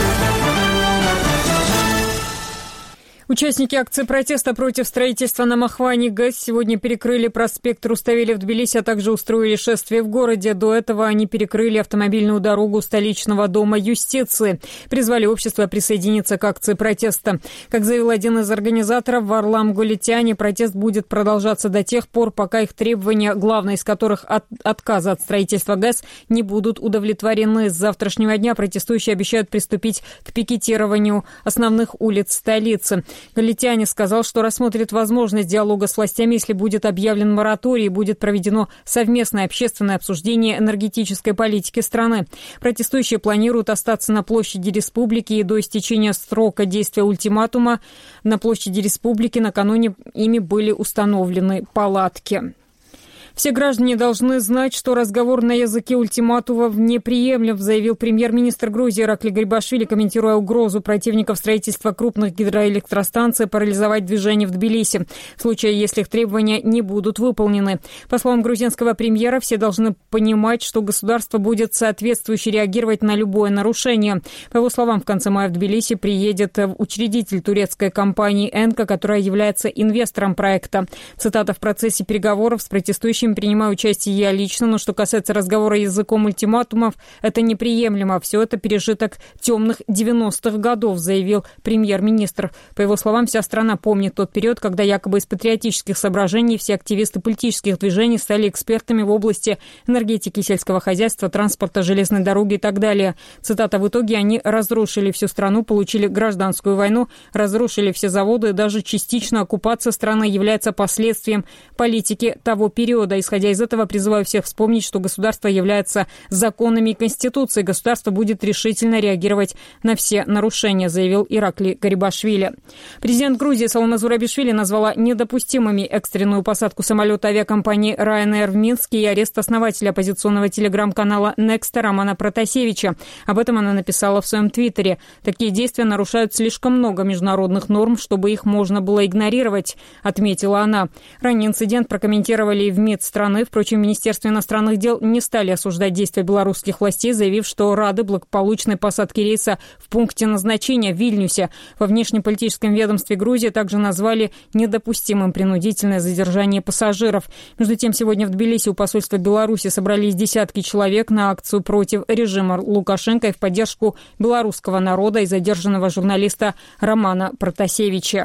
Участники акции протеста против строительства на Махване ГЭС сегодня перекрыли проспект Руставели в Тбилиси, а также устроили шествие в городе. До этого они перекрыли автомобильную дорогу столичного дома юстиции. Призвали общество присоединиться к акции протеста. Как заявил один из организаторов, Варлам Гулитяни, протест будет продолжаться до тех пор, пока их требования, главное из которых от отказа от строительства ГЭС, не будут удовлетворены. С завтрашнего дня протестующие обещают приступить к пикетированию основных улиц столицы. Галитяни сказал, что рассмотрит возможность диалога с властями, если будет объявлен мораторий и будет проведено совместное общественное обсуждение энергетической политики страны. Протестующие планируют остаться на площади Республики и до истечения срока действия ультиматума на площади Республики накануне ими были установлены палатки. Все граждане должны знать, что разговор на языке ультиматумов неприемлем, заявил премьер-министр Грузии Иракли Гарибашвили, комментируя угрозу противников строительства крупных гидроэлектростанций парализовать движение в Тбилиси, в случае, если их требования не будут выполнены. По словам грузинского премьера, все должны понимать, что государство будет соответствующе реагировать на любое нарушение. По его словам, в конце мая в Тбилиси приедет учредитель турецкой компании «Энка», которая является инвестором проекта. Цитата: «В процессе переговоров с протестующими принимаю участие я лично, но что касается разговора языком ультиматумов, это неприемлемо. Все это пережиток темных девяностых годов», заявил премьер-министр. По его словам, вся страна помнит тот период, когда якобы из патриотических соображений все активисты политических движений стали экспертами в области энергетики, сельского хозяйства, транспорта, железной дороги и так далее. Цитата: «В итоге они разрушили всю страну, получили гражданскую войну, разрушили все заводы, и даже частично оккупация страны является последствием политики того периода. Исходя из этого, призываю всех вспомнить, что государство является законами и конституцией. Государство будет решительно реагировать на все нарушения», заявил Иракли Гарибашвили. Президент Грузии Саломе Зурабишвили назвала недопустимыми экстренную посадку самолета авиакомпании Ryanair в Минске и арест основателя оппозиционного телеграм-канала Некста Романа Протасевича. Об этом она написала в своем твиттере. «Такие действия нарушают слишком много международных норм, чтобы их можно было игнорировать», отметила она. Ранее инцидент прокомментировали и в МИД страны. Впрочем, в Министерстве иностранных дел не стали осуждать действия белорусских властей, заявив, что рады благополучной посадке рейса в пункте назначения в Вильнюсе. Во внешнеполитическом ведомстве Грузии также назвали недопустимым принудительное задержание пассажиров. Между тем, сегодня в Тбилиси у посольства Беларуси собрались десятки человек на акцию против режима Лукашенко и в поддержку белорусского народа и задержанного журналиста Романа Протасевича.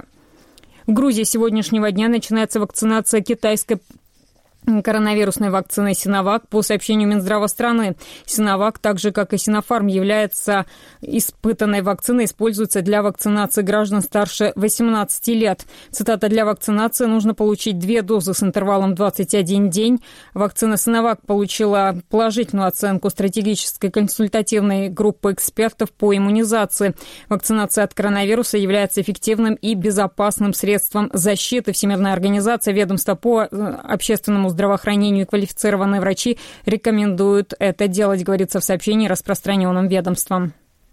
В Грузии с сегодняшнего дня начинается вакцинация китайской коронавирусной вакциной Синовак. По сообщению Минздрава страны, Синовак, так же как и Синофарм, является испытанной вакциной, используется для вакцинации граждан старше восемнадцати лет. Цитата: «Для вакцинации нужно получить две дозы с интервалом двадцать один день. Вакцина Синовак получила положительную оценку стратегической консультативной группы экспертов по иммунизации. Вакцинация от коронавируса является эффективным и безопасным средством защиты. Всемирная организация, ведомство по общественному здравоохранению и квалифицированные врачи рекомендуют это делать», говорится в сообщении, распространенном ведомством.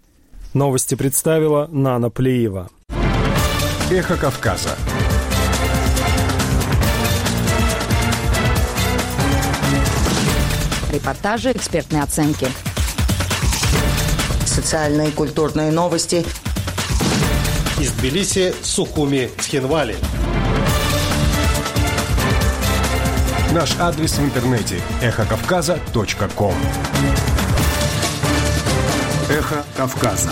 Новости представила Нана Плеева.
Эхо Кавказа.
репортажи, экспертные оценки.
Социальные и культурные новости.
Из Тбилиси, Сухуми, Цхинвали.
Наш адрес в интернете – эхо кавказа точка ком. Эхо Кавказа.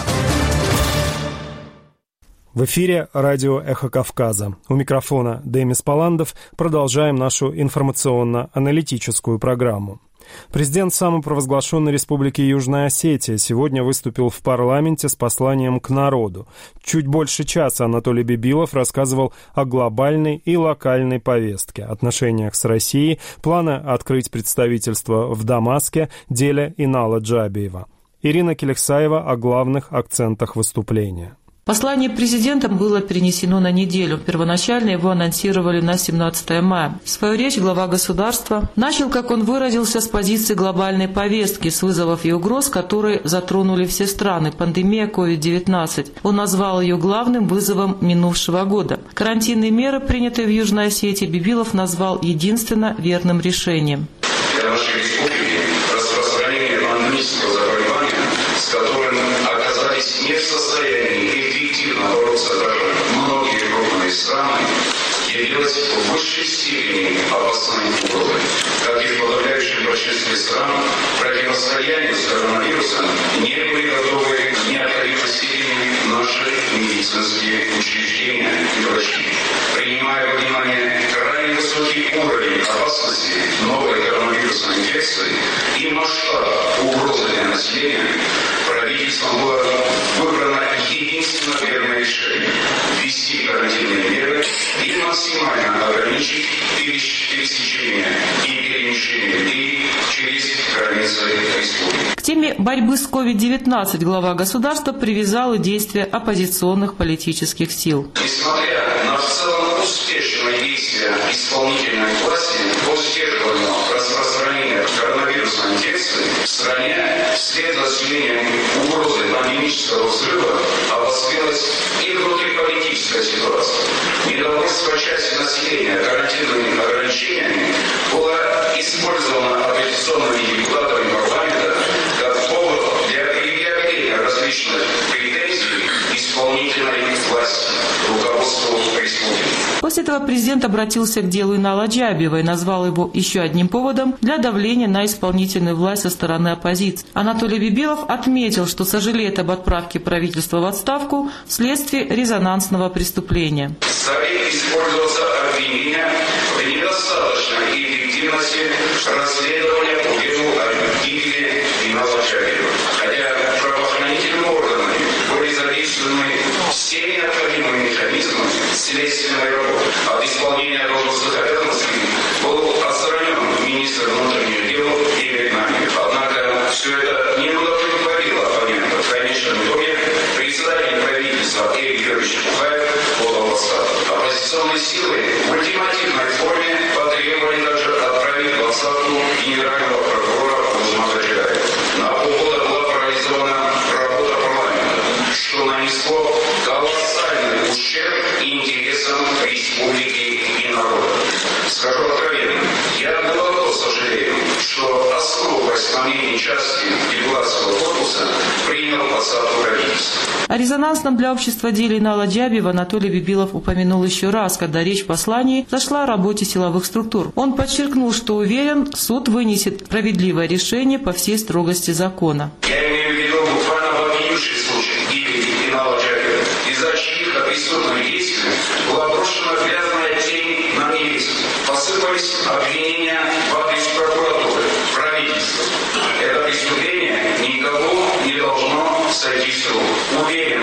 В эфире радио «Эхо Кавказа». У микрофона Демис Паландов. Продолжаем нашу информационно-аналитическую программу. Президент самопровозглашенной Республики Южная Осетия сегодня выступил в парламенте с посланием к народу. Чуть больше часа Анатолий Бибилов рассказывал о глобальной и локальной повестке, отношениях с Россией, планы открыть представительство в Дамаске, деле Инала Джабиева. Ирина Келексаева о главных акцентах выступления.
Послание президента было перенесено на неделю. Первоначально его анонсировали на семнадцатое мая. Свою речь глава государства начал, как он выразился, с позиции глобальной повестки, с вызовов и угроз, которые затронули все страны. Пандемия ковид девятнадцать. Он назвал ее главным вызовом минувшего года. Карантинные меры, принятые в Южной Осетии, Бибилов назвал единственно верным решением.
Для нашей республики распространение пандемического заболевания, с которым оказались не в состоянии бороться даже многие крупные страны, явилась в высшей степени опасной угрозой. Как и в подавляющем большинстве стран, противостоянию с коронавирусом не были готовы в необходимой степени наши медицинские учреждения и врачи. Принимая во внимание крайне высокий уровень опасности новой коронавирусной инфекции и масштаб угрозы для населения, правительством было выбрано единственно верное решение – ввести карантинные меры и максимально ограничить пересечение и перемещение людей через границы республики.
К теме борьбы с ковид девятнадцать глава государства привязал и действия оппозиционных политических сил.
Несмотря на в целом успешные действия исполнительной власти по сдерживанию распространения коронавирусной инфекции, в стране вслед за снижением угрозы пандемического взрыва обострилась и внутриполитическая ситуация. Недовольство части населения карантинными ограничениями было использовано оппозиционными депутатами парламента как повод для предъявления различных претензий исполнительной власти руководству республики.
После этого президент обратился к делу Инала Джабиева и назвал его еще одним поводом для давления на исполнительную власть со стороны оппозиции. Анатолий Бибилов отметил, что сожалеет об отправке правительства в отставку вследствие резонансного преступления.
Стали использоваться обвинения в недостаточной эффективности расследования по делу о гибели Инала Джабиева. Хотя правоохранительными органами были задействованы все необходимые механизмы следственной работы. От исполнения должностных обязанностей был отстранен министр внутренних дел Игорь Намик. Однако все это не удовлетворило оппонентов. В конечном итоге председатель правительства Игорь Георгиевич Чухаев подал в отставку. Оппозиционные силы в ультимативной форме потребовали также отправить в отставку генерального прокурора Узмата Джагаева. На полгода была парализована работа парламента, что нанесло колоссальный ущерб интересам республики и народа. Скажу откровенно, я глубоко сожалею, что особо исполнение части депутатского корпуса принял отставку правительства.
О резонансном для общества деле Инала Джабиева Анатолий Бибилов упомянул еще раз, когда речь в послании зашла о работе силовых структур. Он подчеркнул, что уверен, суд вынесет справедливое решение по всей строгости закона.
Я имею в виду буквально вопиющий случай гибели Инала Джабиева, из-за чьих преступных действий была брошена грязная тень на милицию. Посыпались обвинения в адрес прокуратуры, правительства. Это преступление никого не должно сойти с рук. Уверен,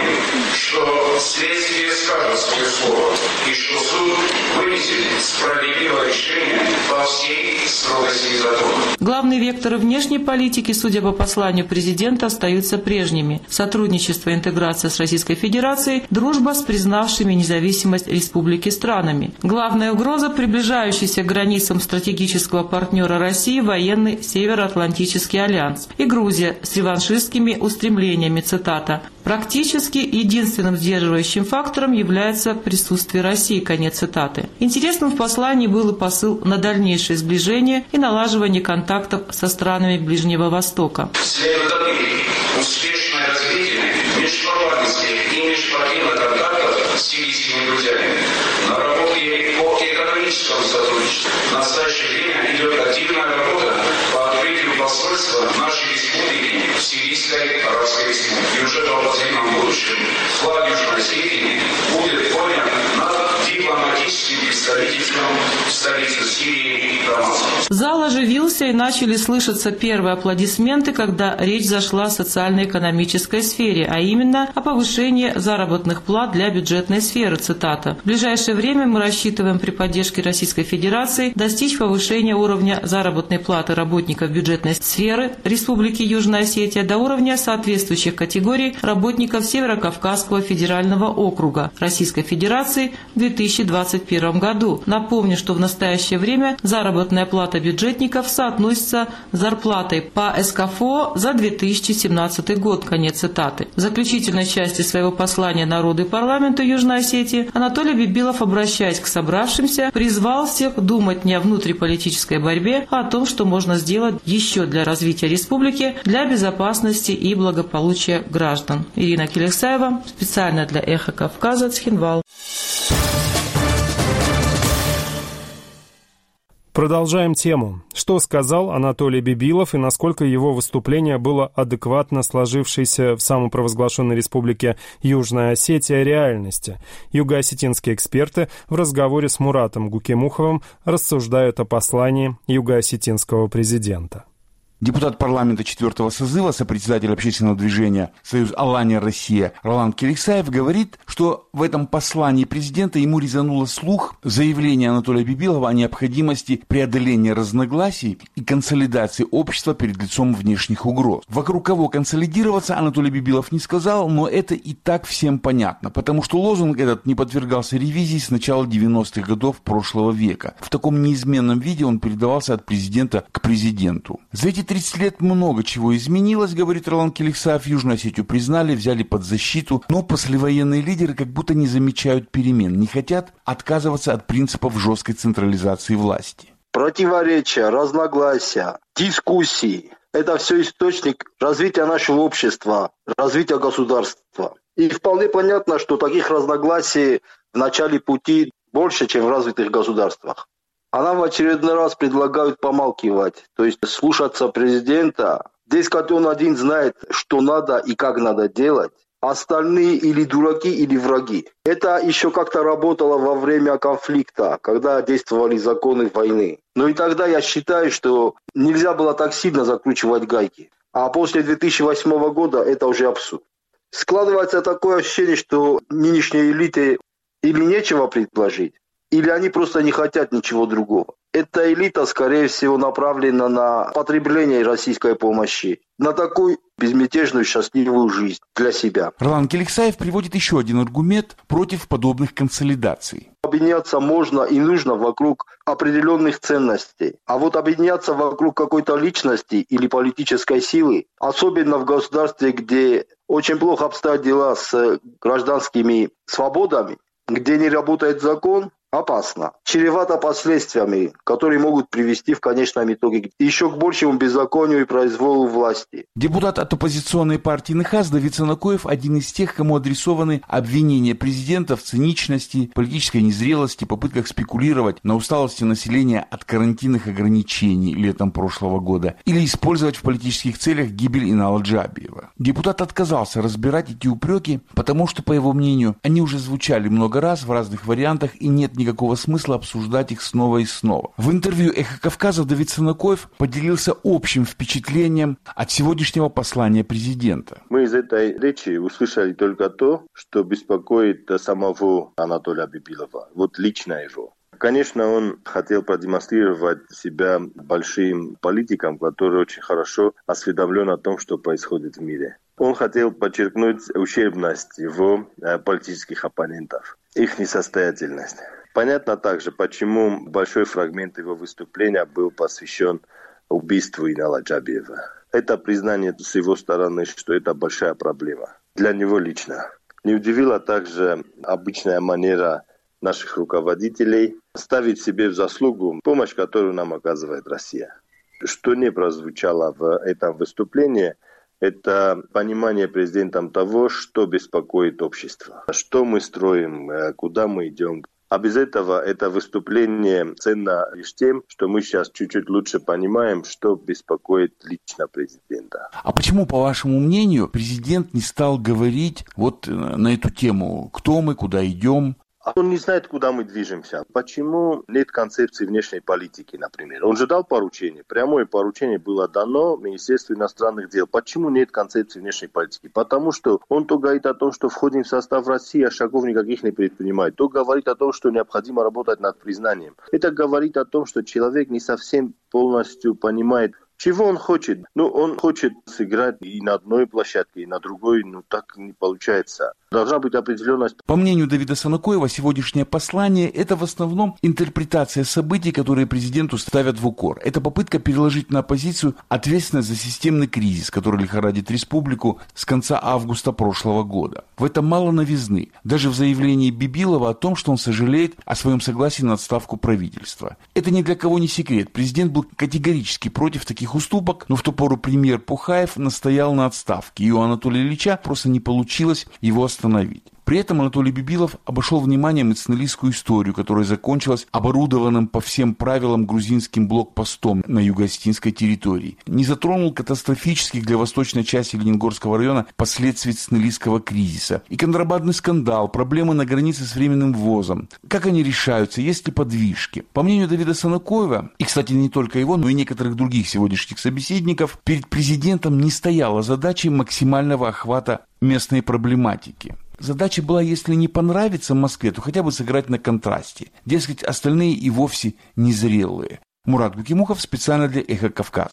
что следствие скажет свое слово и что суд вынесет справедливое решение по всей строгости закона.
Главные векторы внешней политики, судя по посланию президента, остаются прежними. Сотрудничество и интеграция с Российской Федерацией, дружба с признавшими независимость республики странами. Главная угроза – приближающийся к границам стратегического партнера России военный Североатлантический альянс. И Грузия с реваншистскими устремлениями, цитата, «Практически единственным сдерживающим фактором является присутствие России», конец цитаты. Интересным в послании был и посыл на дальнейшее сближение разоружения и налаживания контактов со странами Ближнего Востока.
Следует отметить успешное развитие межпарламентских и межпартийных контактов с сирийскими друзьями. На работе по экономическому сотрудничеству в настоящее время идет активная работа по открытию посольства нашей республики в Сирийской Арабской Республике. И уже в обозримом будущем вклад Южной Осетии будет поднят над дипломатическим представительством в столице Сирии и Дамаске.
Зал оживился и начали слышаться первые аплодисменты, когда речь зашла о социально-экономической сфере, а именно о повышении заработных плат для бюджетной сферы, цитата. В ближайшее время мы рассчитываем при поддержке Российской Федерации достичь повышения уровня заработной платы работников бюджетной сферы Республики Южная Осетия до уровня соответствующих категорий работников Северо-Кавказского федерального округа Российской Федерации в две тысячи двадцать первом году. Напомню, что в настоящее время заработная плата бюджетников соотносится с зарплатой по СКФО за две тысячи семнадцатый год. Конец цитаты. В заключительной части своего послания народу и парламенту Южной Осетии Анатолий Бибилов, обращаясь к собравшимся, призвал всех думать не о внутриполитической борьбе, а о том, что можно сделать еще для развития республики, для безопасности и благополучия граждан. Ирина Келексаева, специально для «Эхо Кавказа», Цхинвал.
Продолжаем тему. Что сказал Анатолий Бибилов и насколько его выступление было адекватно сложившейся в самопровозглашенной республике Южная Осетия реальности? Юго-осетинские эксперты в разговоре с Муратом Гукемуховым рассуждают о послании юго-осетинского президента.
Депутат парламента четвертого созыва, сопредседатель общественного движения «Союз Алания Россия» Ролан Келексаев говорит, что в этом послании президента ему резануло слух заявление Анатолия Бибилова о необходимости преодоления разногласий и консолидации общества перед лицом внешних угроз. Вокруг кого консолидироваться Анатолий Бибилов не сказал, но это и так всем понятно, потому что лозунг этот не подвергался ревизии с начала девяностых годов прошлого века. В таком неизменном виде он передавался от президента к президенту. За эти тридцать лет много чего изменилось, говорит Ролан Келексаев. Южную Осетию признали, взяли под защиту, но послевоенные лидеры как будто не замечают перемен, не хотят отказываться от принципов жесткой централизации власти.
Противоречия, разногласия, дискуссии – это все источник развития нашего общества, развития государства. И вполне понятно, что таких разногласий в начале пути больше, чем в развитых государствах. А нам в очередной раз предлагают помалкивать, то есть слушаться президента. Дескать, он один знает, что надо и как надо делать. Остальные или дураки, или враги. Это еще как-то работало во время конфликта, когда действовали законы войны. Но и тогда я считаю, что нельзя было так сильно закручивать гайки. А после две тысячи восьмого года это уже абсурд. Складывается такое ощущение, что нынешней элите или нечего предложить, или они просто не хотят ничего другого. Эта элита, скорее всего, направлена на потребление российской помощи, на такую безмятежную, счастливую жизнь для себя.
Ролан Келексаев приводит еще один аргумент против подобных консолидаций.
Объединяться можно и нужно вокруг определенных ценностей. А вот объединяться вокруг какой-то личности или политической силы, особенно в государстве, где очень плохо обстоят дела с гражданскими свободами, где не работает закон, опасно. Чревато последствиями, которые могут привести в конечном итоге еще к большему беззаконию и произволу власти.
Депутат от оппозиционной партии НХАС Давид Санакоев один из тех, кому адресованы обвинения президента в циничности, политической незрелости, попытках спекулировать на усталости населения от карантинных ограничений летом прошлого года или использовать в политических целях гибель Инала Джабиева. Депутат отказался разбирать эти упреки, потому что, по его мнению, они уже звучали много раз в разных вариантах и нет никакого смысла обсуждать их снова и снова. В интервью «Эхо Кавказа» Давид Санакоев поделился общим впечатлением от сегодняшнего послания президента.
Мы из этой речи услышали только то, что беспокоит самого Анатолия Бибилова, вот лично его. Конечно, он хотел продемонстрировать себя большим политиком, который очень хорошо осведомлен о том, что происходит в мире. Он хотел подчеркнуть ущербность его политических оппонентов, их несостоятельность. Понятно также, почему большой фрагмент его выступления был посвящен убийству Инала Джабиева. Это признание с его стороны, что это большая проблема для него лично. Не удивила также обычная манера наших руководителей, ставить себе в заслугу помощь, которую нам оказывает Россия. Что не прозвучало в этом выступлении, это понимание президентом того, что беспокоит общество, что мы строим, куда мы идем. А без этого это выступление ценно лишь тем, что мы сейчас чуть-чуть лучше понимаем, что беспокоит лично президента.
А почему, по вашему мнению, президент не стал говорить вот на эту тему, кто мы, куда идем?
Он не знает, куда мы движемся. Почему нет концепции внешней политики, например? Он же дал поручение. Прямое поручение было дано Министерству иностранных дел. Почему нет концепции внешней политики? Потому что он то говорит о том, что входим в состав России, а шагов никаких не предпринимает. То говорит о том, что необходимо работать над признанием. Это говорит о том, что человек не совсем полностью понимает, чего он хочет. Ну, он хочет сыграть и на одной площадке, и на другой, но так не получается. Должна быть определенность.
По мнению Давида Санакоева, сегодняшнее послание – это в основном интерпретация событий, которые президенту ставят в укор. Это попытка переложить на оппозицию ответственность за системный кризис, который лихорадит республику с конца августа прошлого года. В этом мало новизны. Даже в заявлении Бибилова о том, что он сожалеет о своем согласии на отставку правительства. Это ни для кого не секрет. Президент был категорически против таких уступок, но в ту пору премьер Пухаев настоял на отставке, и у Анатолия Ильича просто не получилось его остановить. При этом Анатолий Бибилов обошел вниманием националистскую историю, которая закончилась оборудованным по всем правилам грузинским блокпостом на юго-осетинской территории. Не затронул катастрофических для восточной части Ленингорского района последствий националистского кризиса. И контрабандный скандал, проблемы на границе с временным ввозом. Как они решаются, есть ли подвижки? По мнению Давида Санакоева, и, кстати, не только его, но и некоторых других сегодняшних собеседников, перед президентом не стояла задача максимального охвата местной проблематики. Задача была, если не понравится Москве, то хотя бы сыграть на контрасте. Дескать, остальные и вовсе незрелые. Мурат Букимухов специально для «Эхо Кавказа».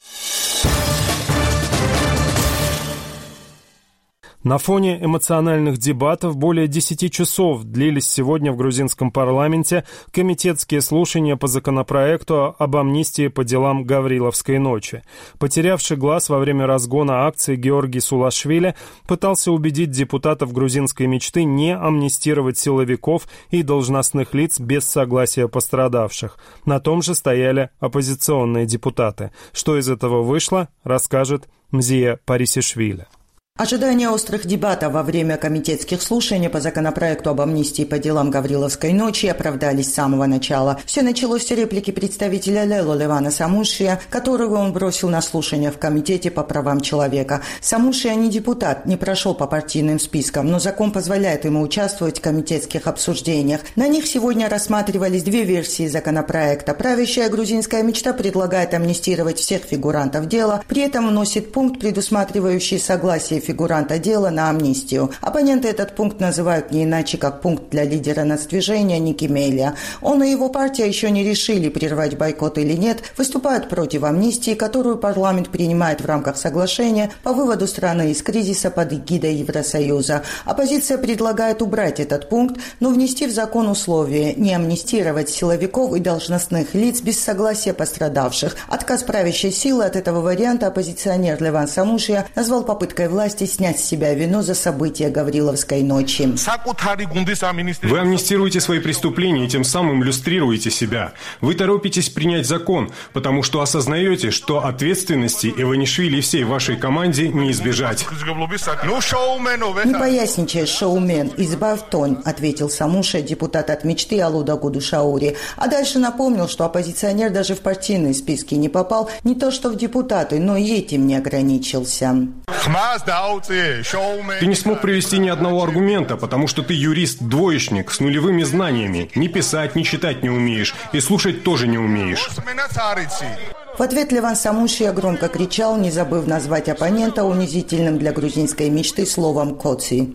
На фоне эмоциональных дебатов более десяти часов длились сегодня в грузинском парламенте комитетские слушания по законопроекту об амнистии по делам Гавриловской ночи. Потерявший глаз во время разгона акции Георгий Сулашвили пытался убедить депутатов грузинской мечты не амнистировать силовиков и должностных лиц без согласия пострадавших. На том же стояли оппозиционные депутаты. Что из этого вышло, расскажет Мзия Парисишвили.
Ожидания острых дебатов во время комитетских слушаний по законопроекту об амнистии по делам Гавриловской ночи оправдались с самого начала. Все началось с реплики представителя Лело Левана Самушия, которого он бросил на слушание в Комитете по правам человека. Самушия не депутат, не прошел по партийным спискам, но закон позволяет ему участвовать в комитетских обсуждениях. На них сегодня рассматривались две версии законопроекта. Правящая грузинская мечта предлагает амнистировать всех фигурантов дела, при этом вносит пункт, предусматривающий согласие фигуранта дела на амнистию. Оппоненты этот пункт называют не иначе, как пункт для лидера нацдвижения Ники Мелия. Он и его партия еще не решили, прервать бойкот или нет, выступают против амнистии, которую парламент принимает в рамках соглашения по выводу страны из кризиса под эгидой Евросоюза. Оппозиция предлагает убрать этот пункт, но внести в закон условие не амнистировать силовиков и должностных лиц без согласия пострадавших. Отказ правящей силы от этого варианта оппозиционер Леван Самушия назвал попыткой власти снять с себя вину за события Гавриловской ночи.
Вы амнистируете свои преступления и тем самым иллюстрируете себя. Вы торопитесь принять закон, потому что осознаете, что ответственности Иванишвили и всей вашей команде не избежать.
Не поясничай, шоумен, избавь тон, ответил Самуша, депутат от мечты Алуда Гудушаури. А дальше напомнил, что оппозиционер даже в партийные списки не попал, не то что в депутаты, но и этим не ограничился.
Ты не смог привести ни одного аргумента, потому что ты юрист-двоечник с нулевыми знаниями. Ни писать, ни читать не умеешь, и слушать тоже не умеешь.
В ответ Леван Самушия громко кричал, не забыв назвать оппонента унизительным для грузинской мечты словом «коци».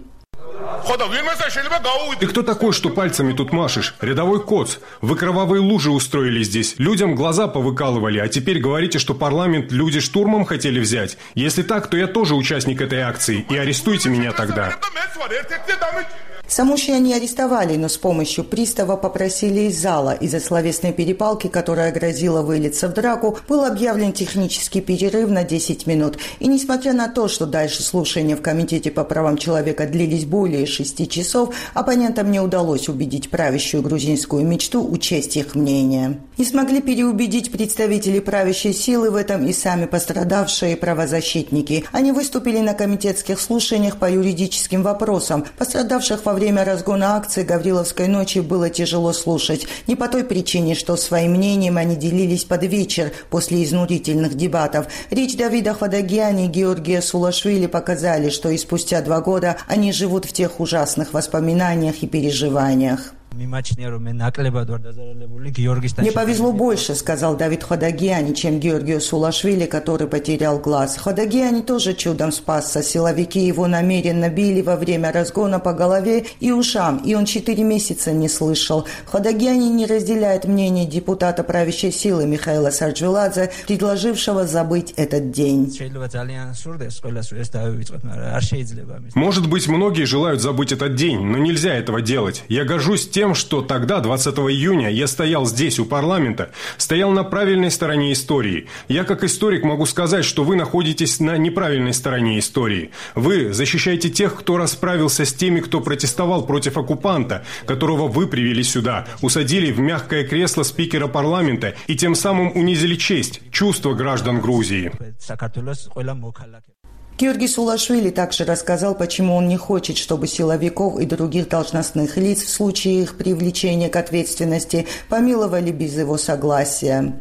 Ты кто такой, что пальцами тут машешь? Рядовой коц. Вы кровавые лужи устроили здесь. Людям глаза повыкалывали, а теперь говорите, что парламент люди штурмом хотели взять. Если так, то я тоже участник этой акции, и арестуйте меня тогда.
Самушия не арестовали, но с помощью пристава попросили из зала. Из-за словесной перепалки, которая грозила вылиться в драку, был объявлен технический перерыв на десять минут. И несмотря на то, что дальше слушания в Комитете по правам человека длились более шести часов, оппонентам не удалось убедить правящую грузинскую мечту учесть их мнение. Не смогли переубедить представителей правящей силы в этом и сами пострадавшие правозащитники. Они выступили на комитетских слушаниях по юридическим вопросам. Пострадавших во время разгона акции Гавриловской ночи было тяжело слушать. Не по той причине, что своим мнением они делились под вечер после изнурительных дебатов. Речь Давида Ходагьяни и Георгия Сулашвили показали, что и спустя два года они живут в тех ужасных воспоминаниях и переживаниях. «Мне повезло больше, — сказал Давид Ходагьяни, — чем Георгию Сулашвили, который потерял глаз. Ходагьяни тоже чудом спасся. Силовики его намеренно били во время разгона по голове и ушам, и он четыре месяца не слышал. Ходагьяни не разделяет мнение депутата правящей силы Михаила Сарджвиладзе, предложившего забыть этот день».
Может быть, многие желают забыть этот день, но нельзя этого делать. Я горжусь тем, Тем, что тогда, двадцатого июня, я стоял здесь, у парламента, стоял на правильной стороне истории. Я, как историк, могу сказать, что вы находитесь на неправильной стороне истории. Вы защищаете тех, кто расправился с теми, кто протестовал против оккупанта, которого вы привели сюда, усадили в мягкое кресло спикера парламента и тем самым унизили честь, чувства граждан Грузии.
Георгий Сулашвили также рассказал, почему он не хочет, чтобы силовиков и других должностных лиц в случае их привлечения к ответственности помиловали без его согласия.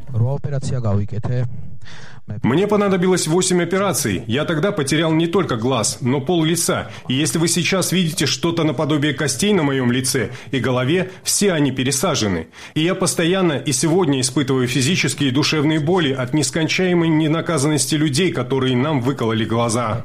Мне понадобилось восемь операций. Я тогда потерял не только глаз, но пол лица. И если вы сейчас видите что-то наподобие костей на моем лице и голове, все они пересажены. И я постоянно и сегодня испытываю физические и душевные боли от нескончаемой ненаказанности людей, которые нам выкололи глаза.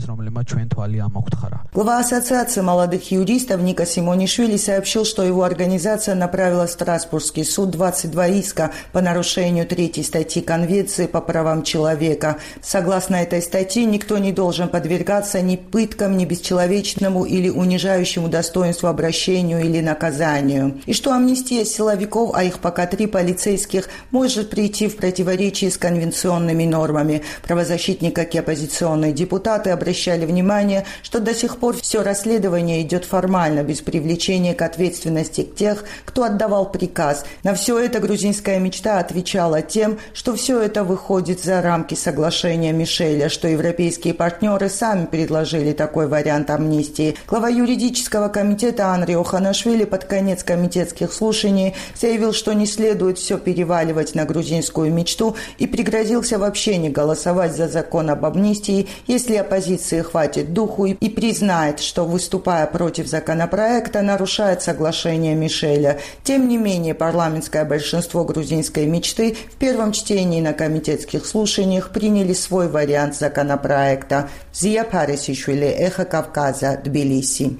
Глава Ассоциации молодых юристов Ника Симонишвили сообщил, что его организация направила в Страсбургский суд двадцать два иска по нарушению третьей статьи Конвенции по правам человека. человека. Согласно этой статье, никто не должен подвергаться ни пыткам, ни бесчеловечному или унижающему достоинству обращению или наказанию. И что амнистия силовиков, а их пока три полицейских, может прийти в противоречие с конвенционными нормами. Правозащитники, как и оппозиционные депутаты, обращали внимание, что до сих пор все расследование идет формально, без привлечения к ответственности тех, кто отдавал приказ. На все это грузинская мечта отвечала тем, что все это выходит за рамки соглашения Мишеля, что европейские партнеры сами предложили такой вариант амнистии. Глава юридического комитета Анри Оханашвили под конец комитетских слушаний заявил, что не следует все переваливать на грузинскую мечту и пригрозился вообще не голосовать за закон об амнистии, если оппозиции хватит духу и признает, что, выступая против законопроекта, нарушает соглашение Мишеля. Тем не менее, парламентское большинство грузинской мечты в первом чтении на комитетских слушаниях приняли свой вариант законопроекта. Зия Парисишвили, Эхо Кавказа, Тбилиси.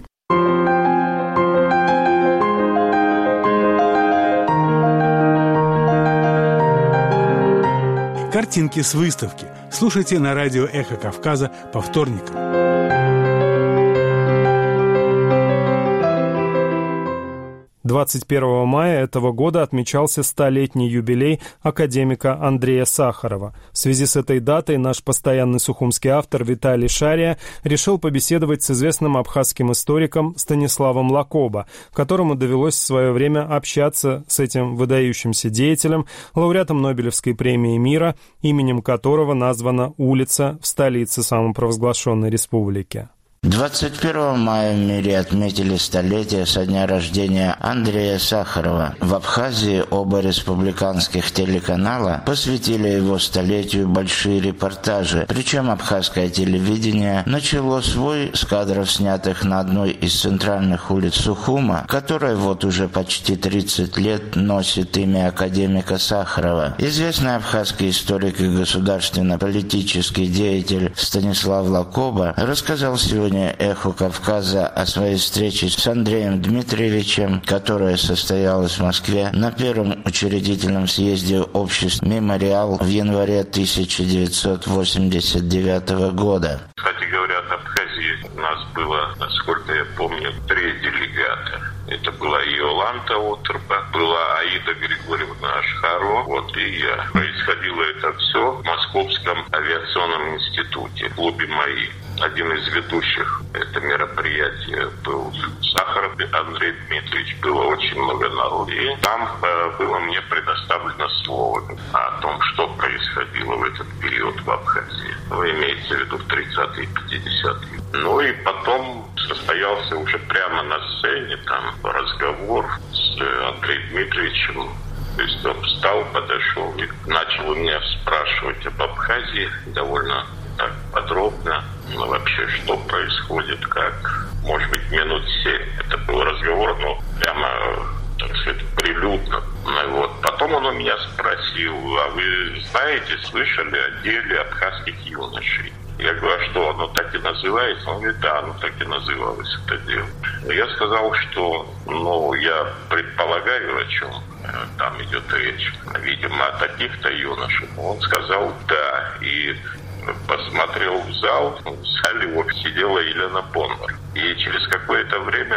Картинки с выставки слушайте на радио Эхо Кавказа по вторникам.
двадцать первого мая этого года отмечался столетний юбилей академика Андрея Сахарова. В связи с этой датой наш постоянный сухумский автор Виталий Шария решил побеседовать с известным абхазским историком Станиславом Лакоба, которому довелось в свое время общаться с этим выдающимся деятелем, лауреатом Нобелевской премии мира, именем которого названа улица в столице самопровозглашенной республики.
двадцать первого мая в мире отметили столетие со дня рождения Андрея Сахарова. В Абхазии оба республиканских телеканала посвятили его столетию большие репортажи. Причем абхазское телевидение начало свой с кадров, снятых на одной из центральных улиц Сухума, которая вот уже почти тридцать лет носит имя академика Сахарова. Известный абхазский историк и государственно-политический деятель Станислав Лакоба рассказал сегодня сообщение «Эхо Кавказа» о своей встрече с Андреем Дмитриевичем, которая состоялась в Москве на первом учредительном съезде общества «Мемориал» в январе тысяча девятьсот восемьдесят девятого года.
Кстати говоря, от Абхазии у нас было, насколько я помню, три делегата. Это была Иоланта Отрба, была Аида Григорьевна Ашхаро, вот и я. Происходило это все в Московском авиационном институте, в клубе МАИ. Один из ведущих это мероприятие был Сахаров Андрей Дмитриевич. Было очень много народу. И там э, было мне предоставлено слово о том, что происходило в этот период в Абхазии. Ну, имеется в виду в тридцатые и пятидесятые. Ну и потом состоялся уже прямо на сцене там разговор с Андреем Дмитриевичем. То есть он встал, подошел и начал у меня спрашивать об Абхазии довольно так подробно. Ну, вообще, что происходит, как. Может быть, минут семь это был разговор, но прямо, так сказать, прилюдно. Ну, вот. Потом он у меня спросил: а вы знаете, слышали о деле абхазских юношей? Я говорю: а что, оно так и называется? Он говорит: да, оно так и называлось, это дело. Я сказал, что, ну, я предполагаю, о чем там идет речь. Видимо, о таких-то юношах. Он сказал: да. И посмотрел в зал, в зале вот сидела Елена Бондар. И через какое-то время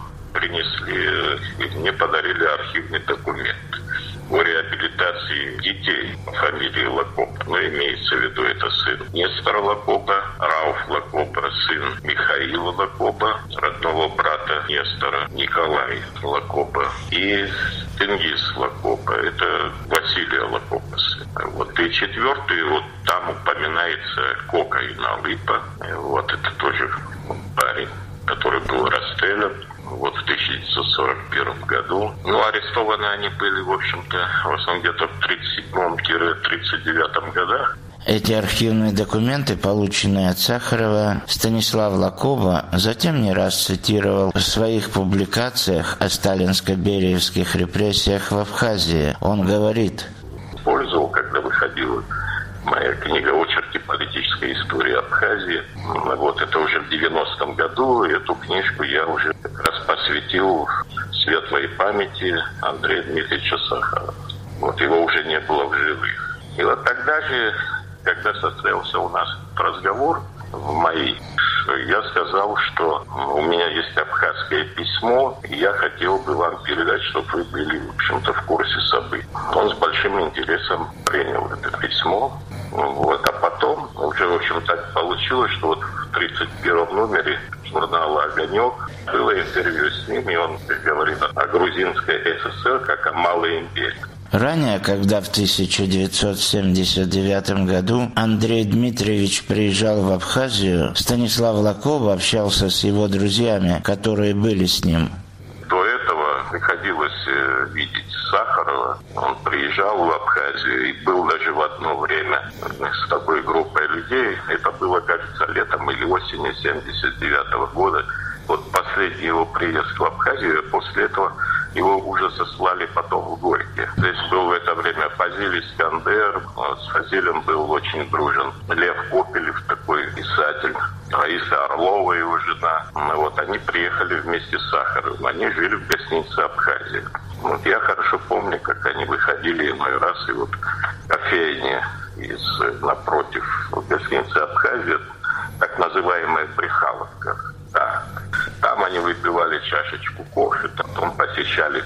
принесли, мне подарили архивный документ о реабилитации детей по фамилии Лакопа. Но имеется в виду, это сын Нестора Лакопа, Рауф Лакопа, сын Михаила Лакопа, родного брата Нестора Николай Лакопа, и Тенгиз Лакопа, это Василия Лакопа сын. Вот. И четвертый, вот там упоминается Кока Иналыпа, вот это тоже парень, который был расстрелян вот в тысяча девятьсот сорок первом году. Ну, арестованы они были, в общем-то, в основном где-то в тридцать седьмом — тридцать девятом годах.
Эти архивные документы, полученные от Сахарова, Станислав Лакоба затем не раз цитировал в своих публикациях о сталинско-бериевских репрессиях в Абхазии. Он говорит:
«Пользовал, когда выходила моя книга «Очерки политической истории Абхазии». Вот это уже в девяностом году. Эту книжку я уже как раз посвятил светлой памяти Андрея Дмитриевича Сахарова. Вот его уже не было в живых. И вот тогда же, когда состоялся у нас разговор в МАИ, я сказал, что у меня есть абхазское письмо, и я хотел бы вам передать, чтобы вы были, в общем-то, в курсе событий. Он с большим интересом принял это письмо. Вот. А потом уже, в общем, так получилось, что вот в тридцать первом номере журнала «Огонек» было интервью с ним, и он говорит о грузинской ССР как о малой империи.
Ранее, когда в тысяча девятьсот семьдесят девятом году Андрей Дмитриевич приезжал в Абхазию, Станислав Лакоба общался с его друзьями, которые были с ним.
До этого приходилось видеть Сахарова. Он приезжал в Абхазию и был даже в одно время с такой группой людей. Это было, кажется, летом или осенью семьдесят девятого года. Вот последний его приезд в Абхазию, после этого его уже сослали потом в Горький. Здесь был в это время Фазиль Искандер. С Фазилем был очень дружен Лев Копелев, такой писатель. Раиса Орлова, его жена. Вот они приехали вместе с Сахаровым. Они жили в гостинице «Абхазия». Вот я хорошо помню, как они выходили иной раз, и вот кофейня из напротив гостиницы «Абхазия», так называемая Брехаловка. Да. Там они выпивали чашечку кофе, потом посещали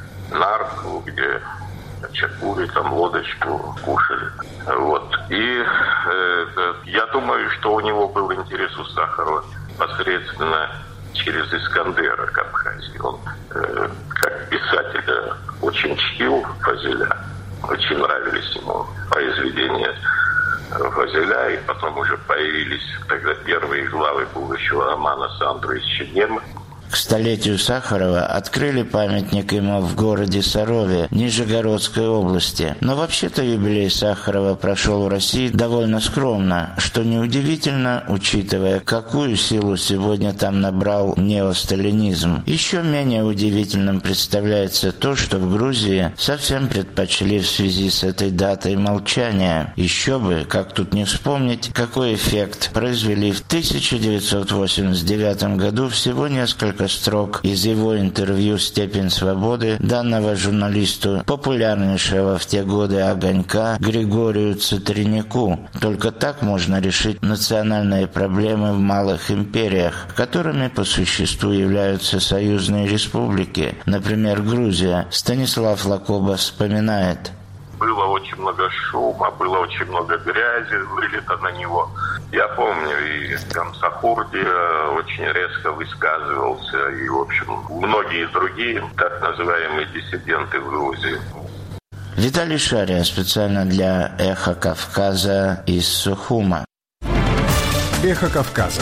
нарку, где чакури, там лодочку кушали. Вот. И э, я думаю, что у него был интерес у Сахарова посредственно через Искандера к Абхазии. Он э, как писатель очень чтил Фазиля, очень нравились ему произведения Фазиля, и потом уже появились, тогда первые главы был еще романа Сандра из Чегема.
К столетию Сахарова открыли памятник ему в городе Сарове, Нижегородской области. Но вообще-то юбилей Сахарова прошел в России довольно скромно, что неудивительно, учитывая, какую силу сегодня там набрал неосталинизм. Еще менее удивительным представляется то, что в Грузии совсем предпочли в связи с этой датой молчания. Еще бы, как тут не вспомнить, какой эффект произвели в тысяча девятьсот восемьдесят девятом году всего несколько строк из его интервью «Степень свободы», данного журналисту популярнейшего в те годы «Огонька» Григорию Цитриняку. Только так можно решить национальные проблемы в малых империях, которыми по существу являются союзные республики. Например, Грузия. Станислав Лакоба вспоминает.
Было очень много шума, было очень много грязи, вылета на него. Я помню, и Гамсахурди очень резко высказывался, и, в общем, многие другие так называемые диссиденты в Грузии.
Виталий Шария специально для «Эхо Кавказа» из Сухума.
«Эхо Кавказа».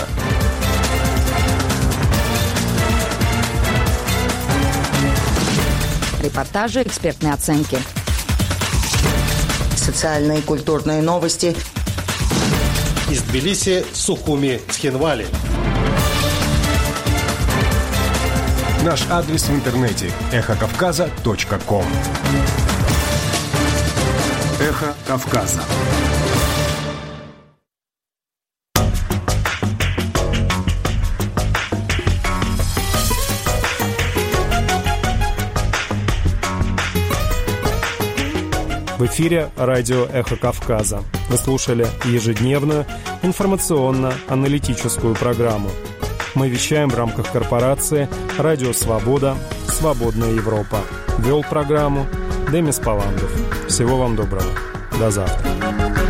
Репортажи, экспертные оценки.
Социальные и культурные новости.
Из Тбилиси, Сухуми, Цхинвали.
Наш адрес в интернете – эхо кавказа точка ком.
«Эхо Кавказа». В эфире радио «Эхо Кавказа». Вы слушали ежедневную информационно-аналитическую программу. Мы вещаем в рамках корпорации «Радио Свобода. Свободная Европа». Вел программу Демис Паландов. Всего вам доброго. До завтра.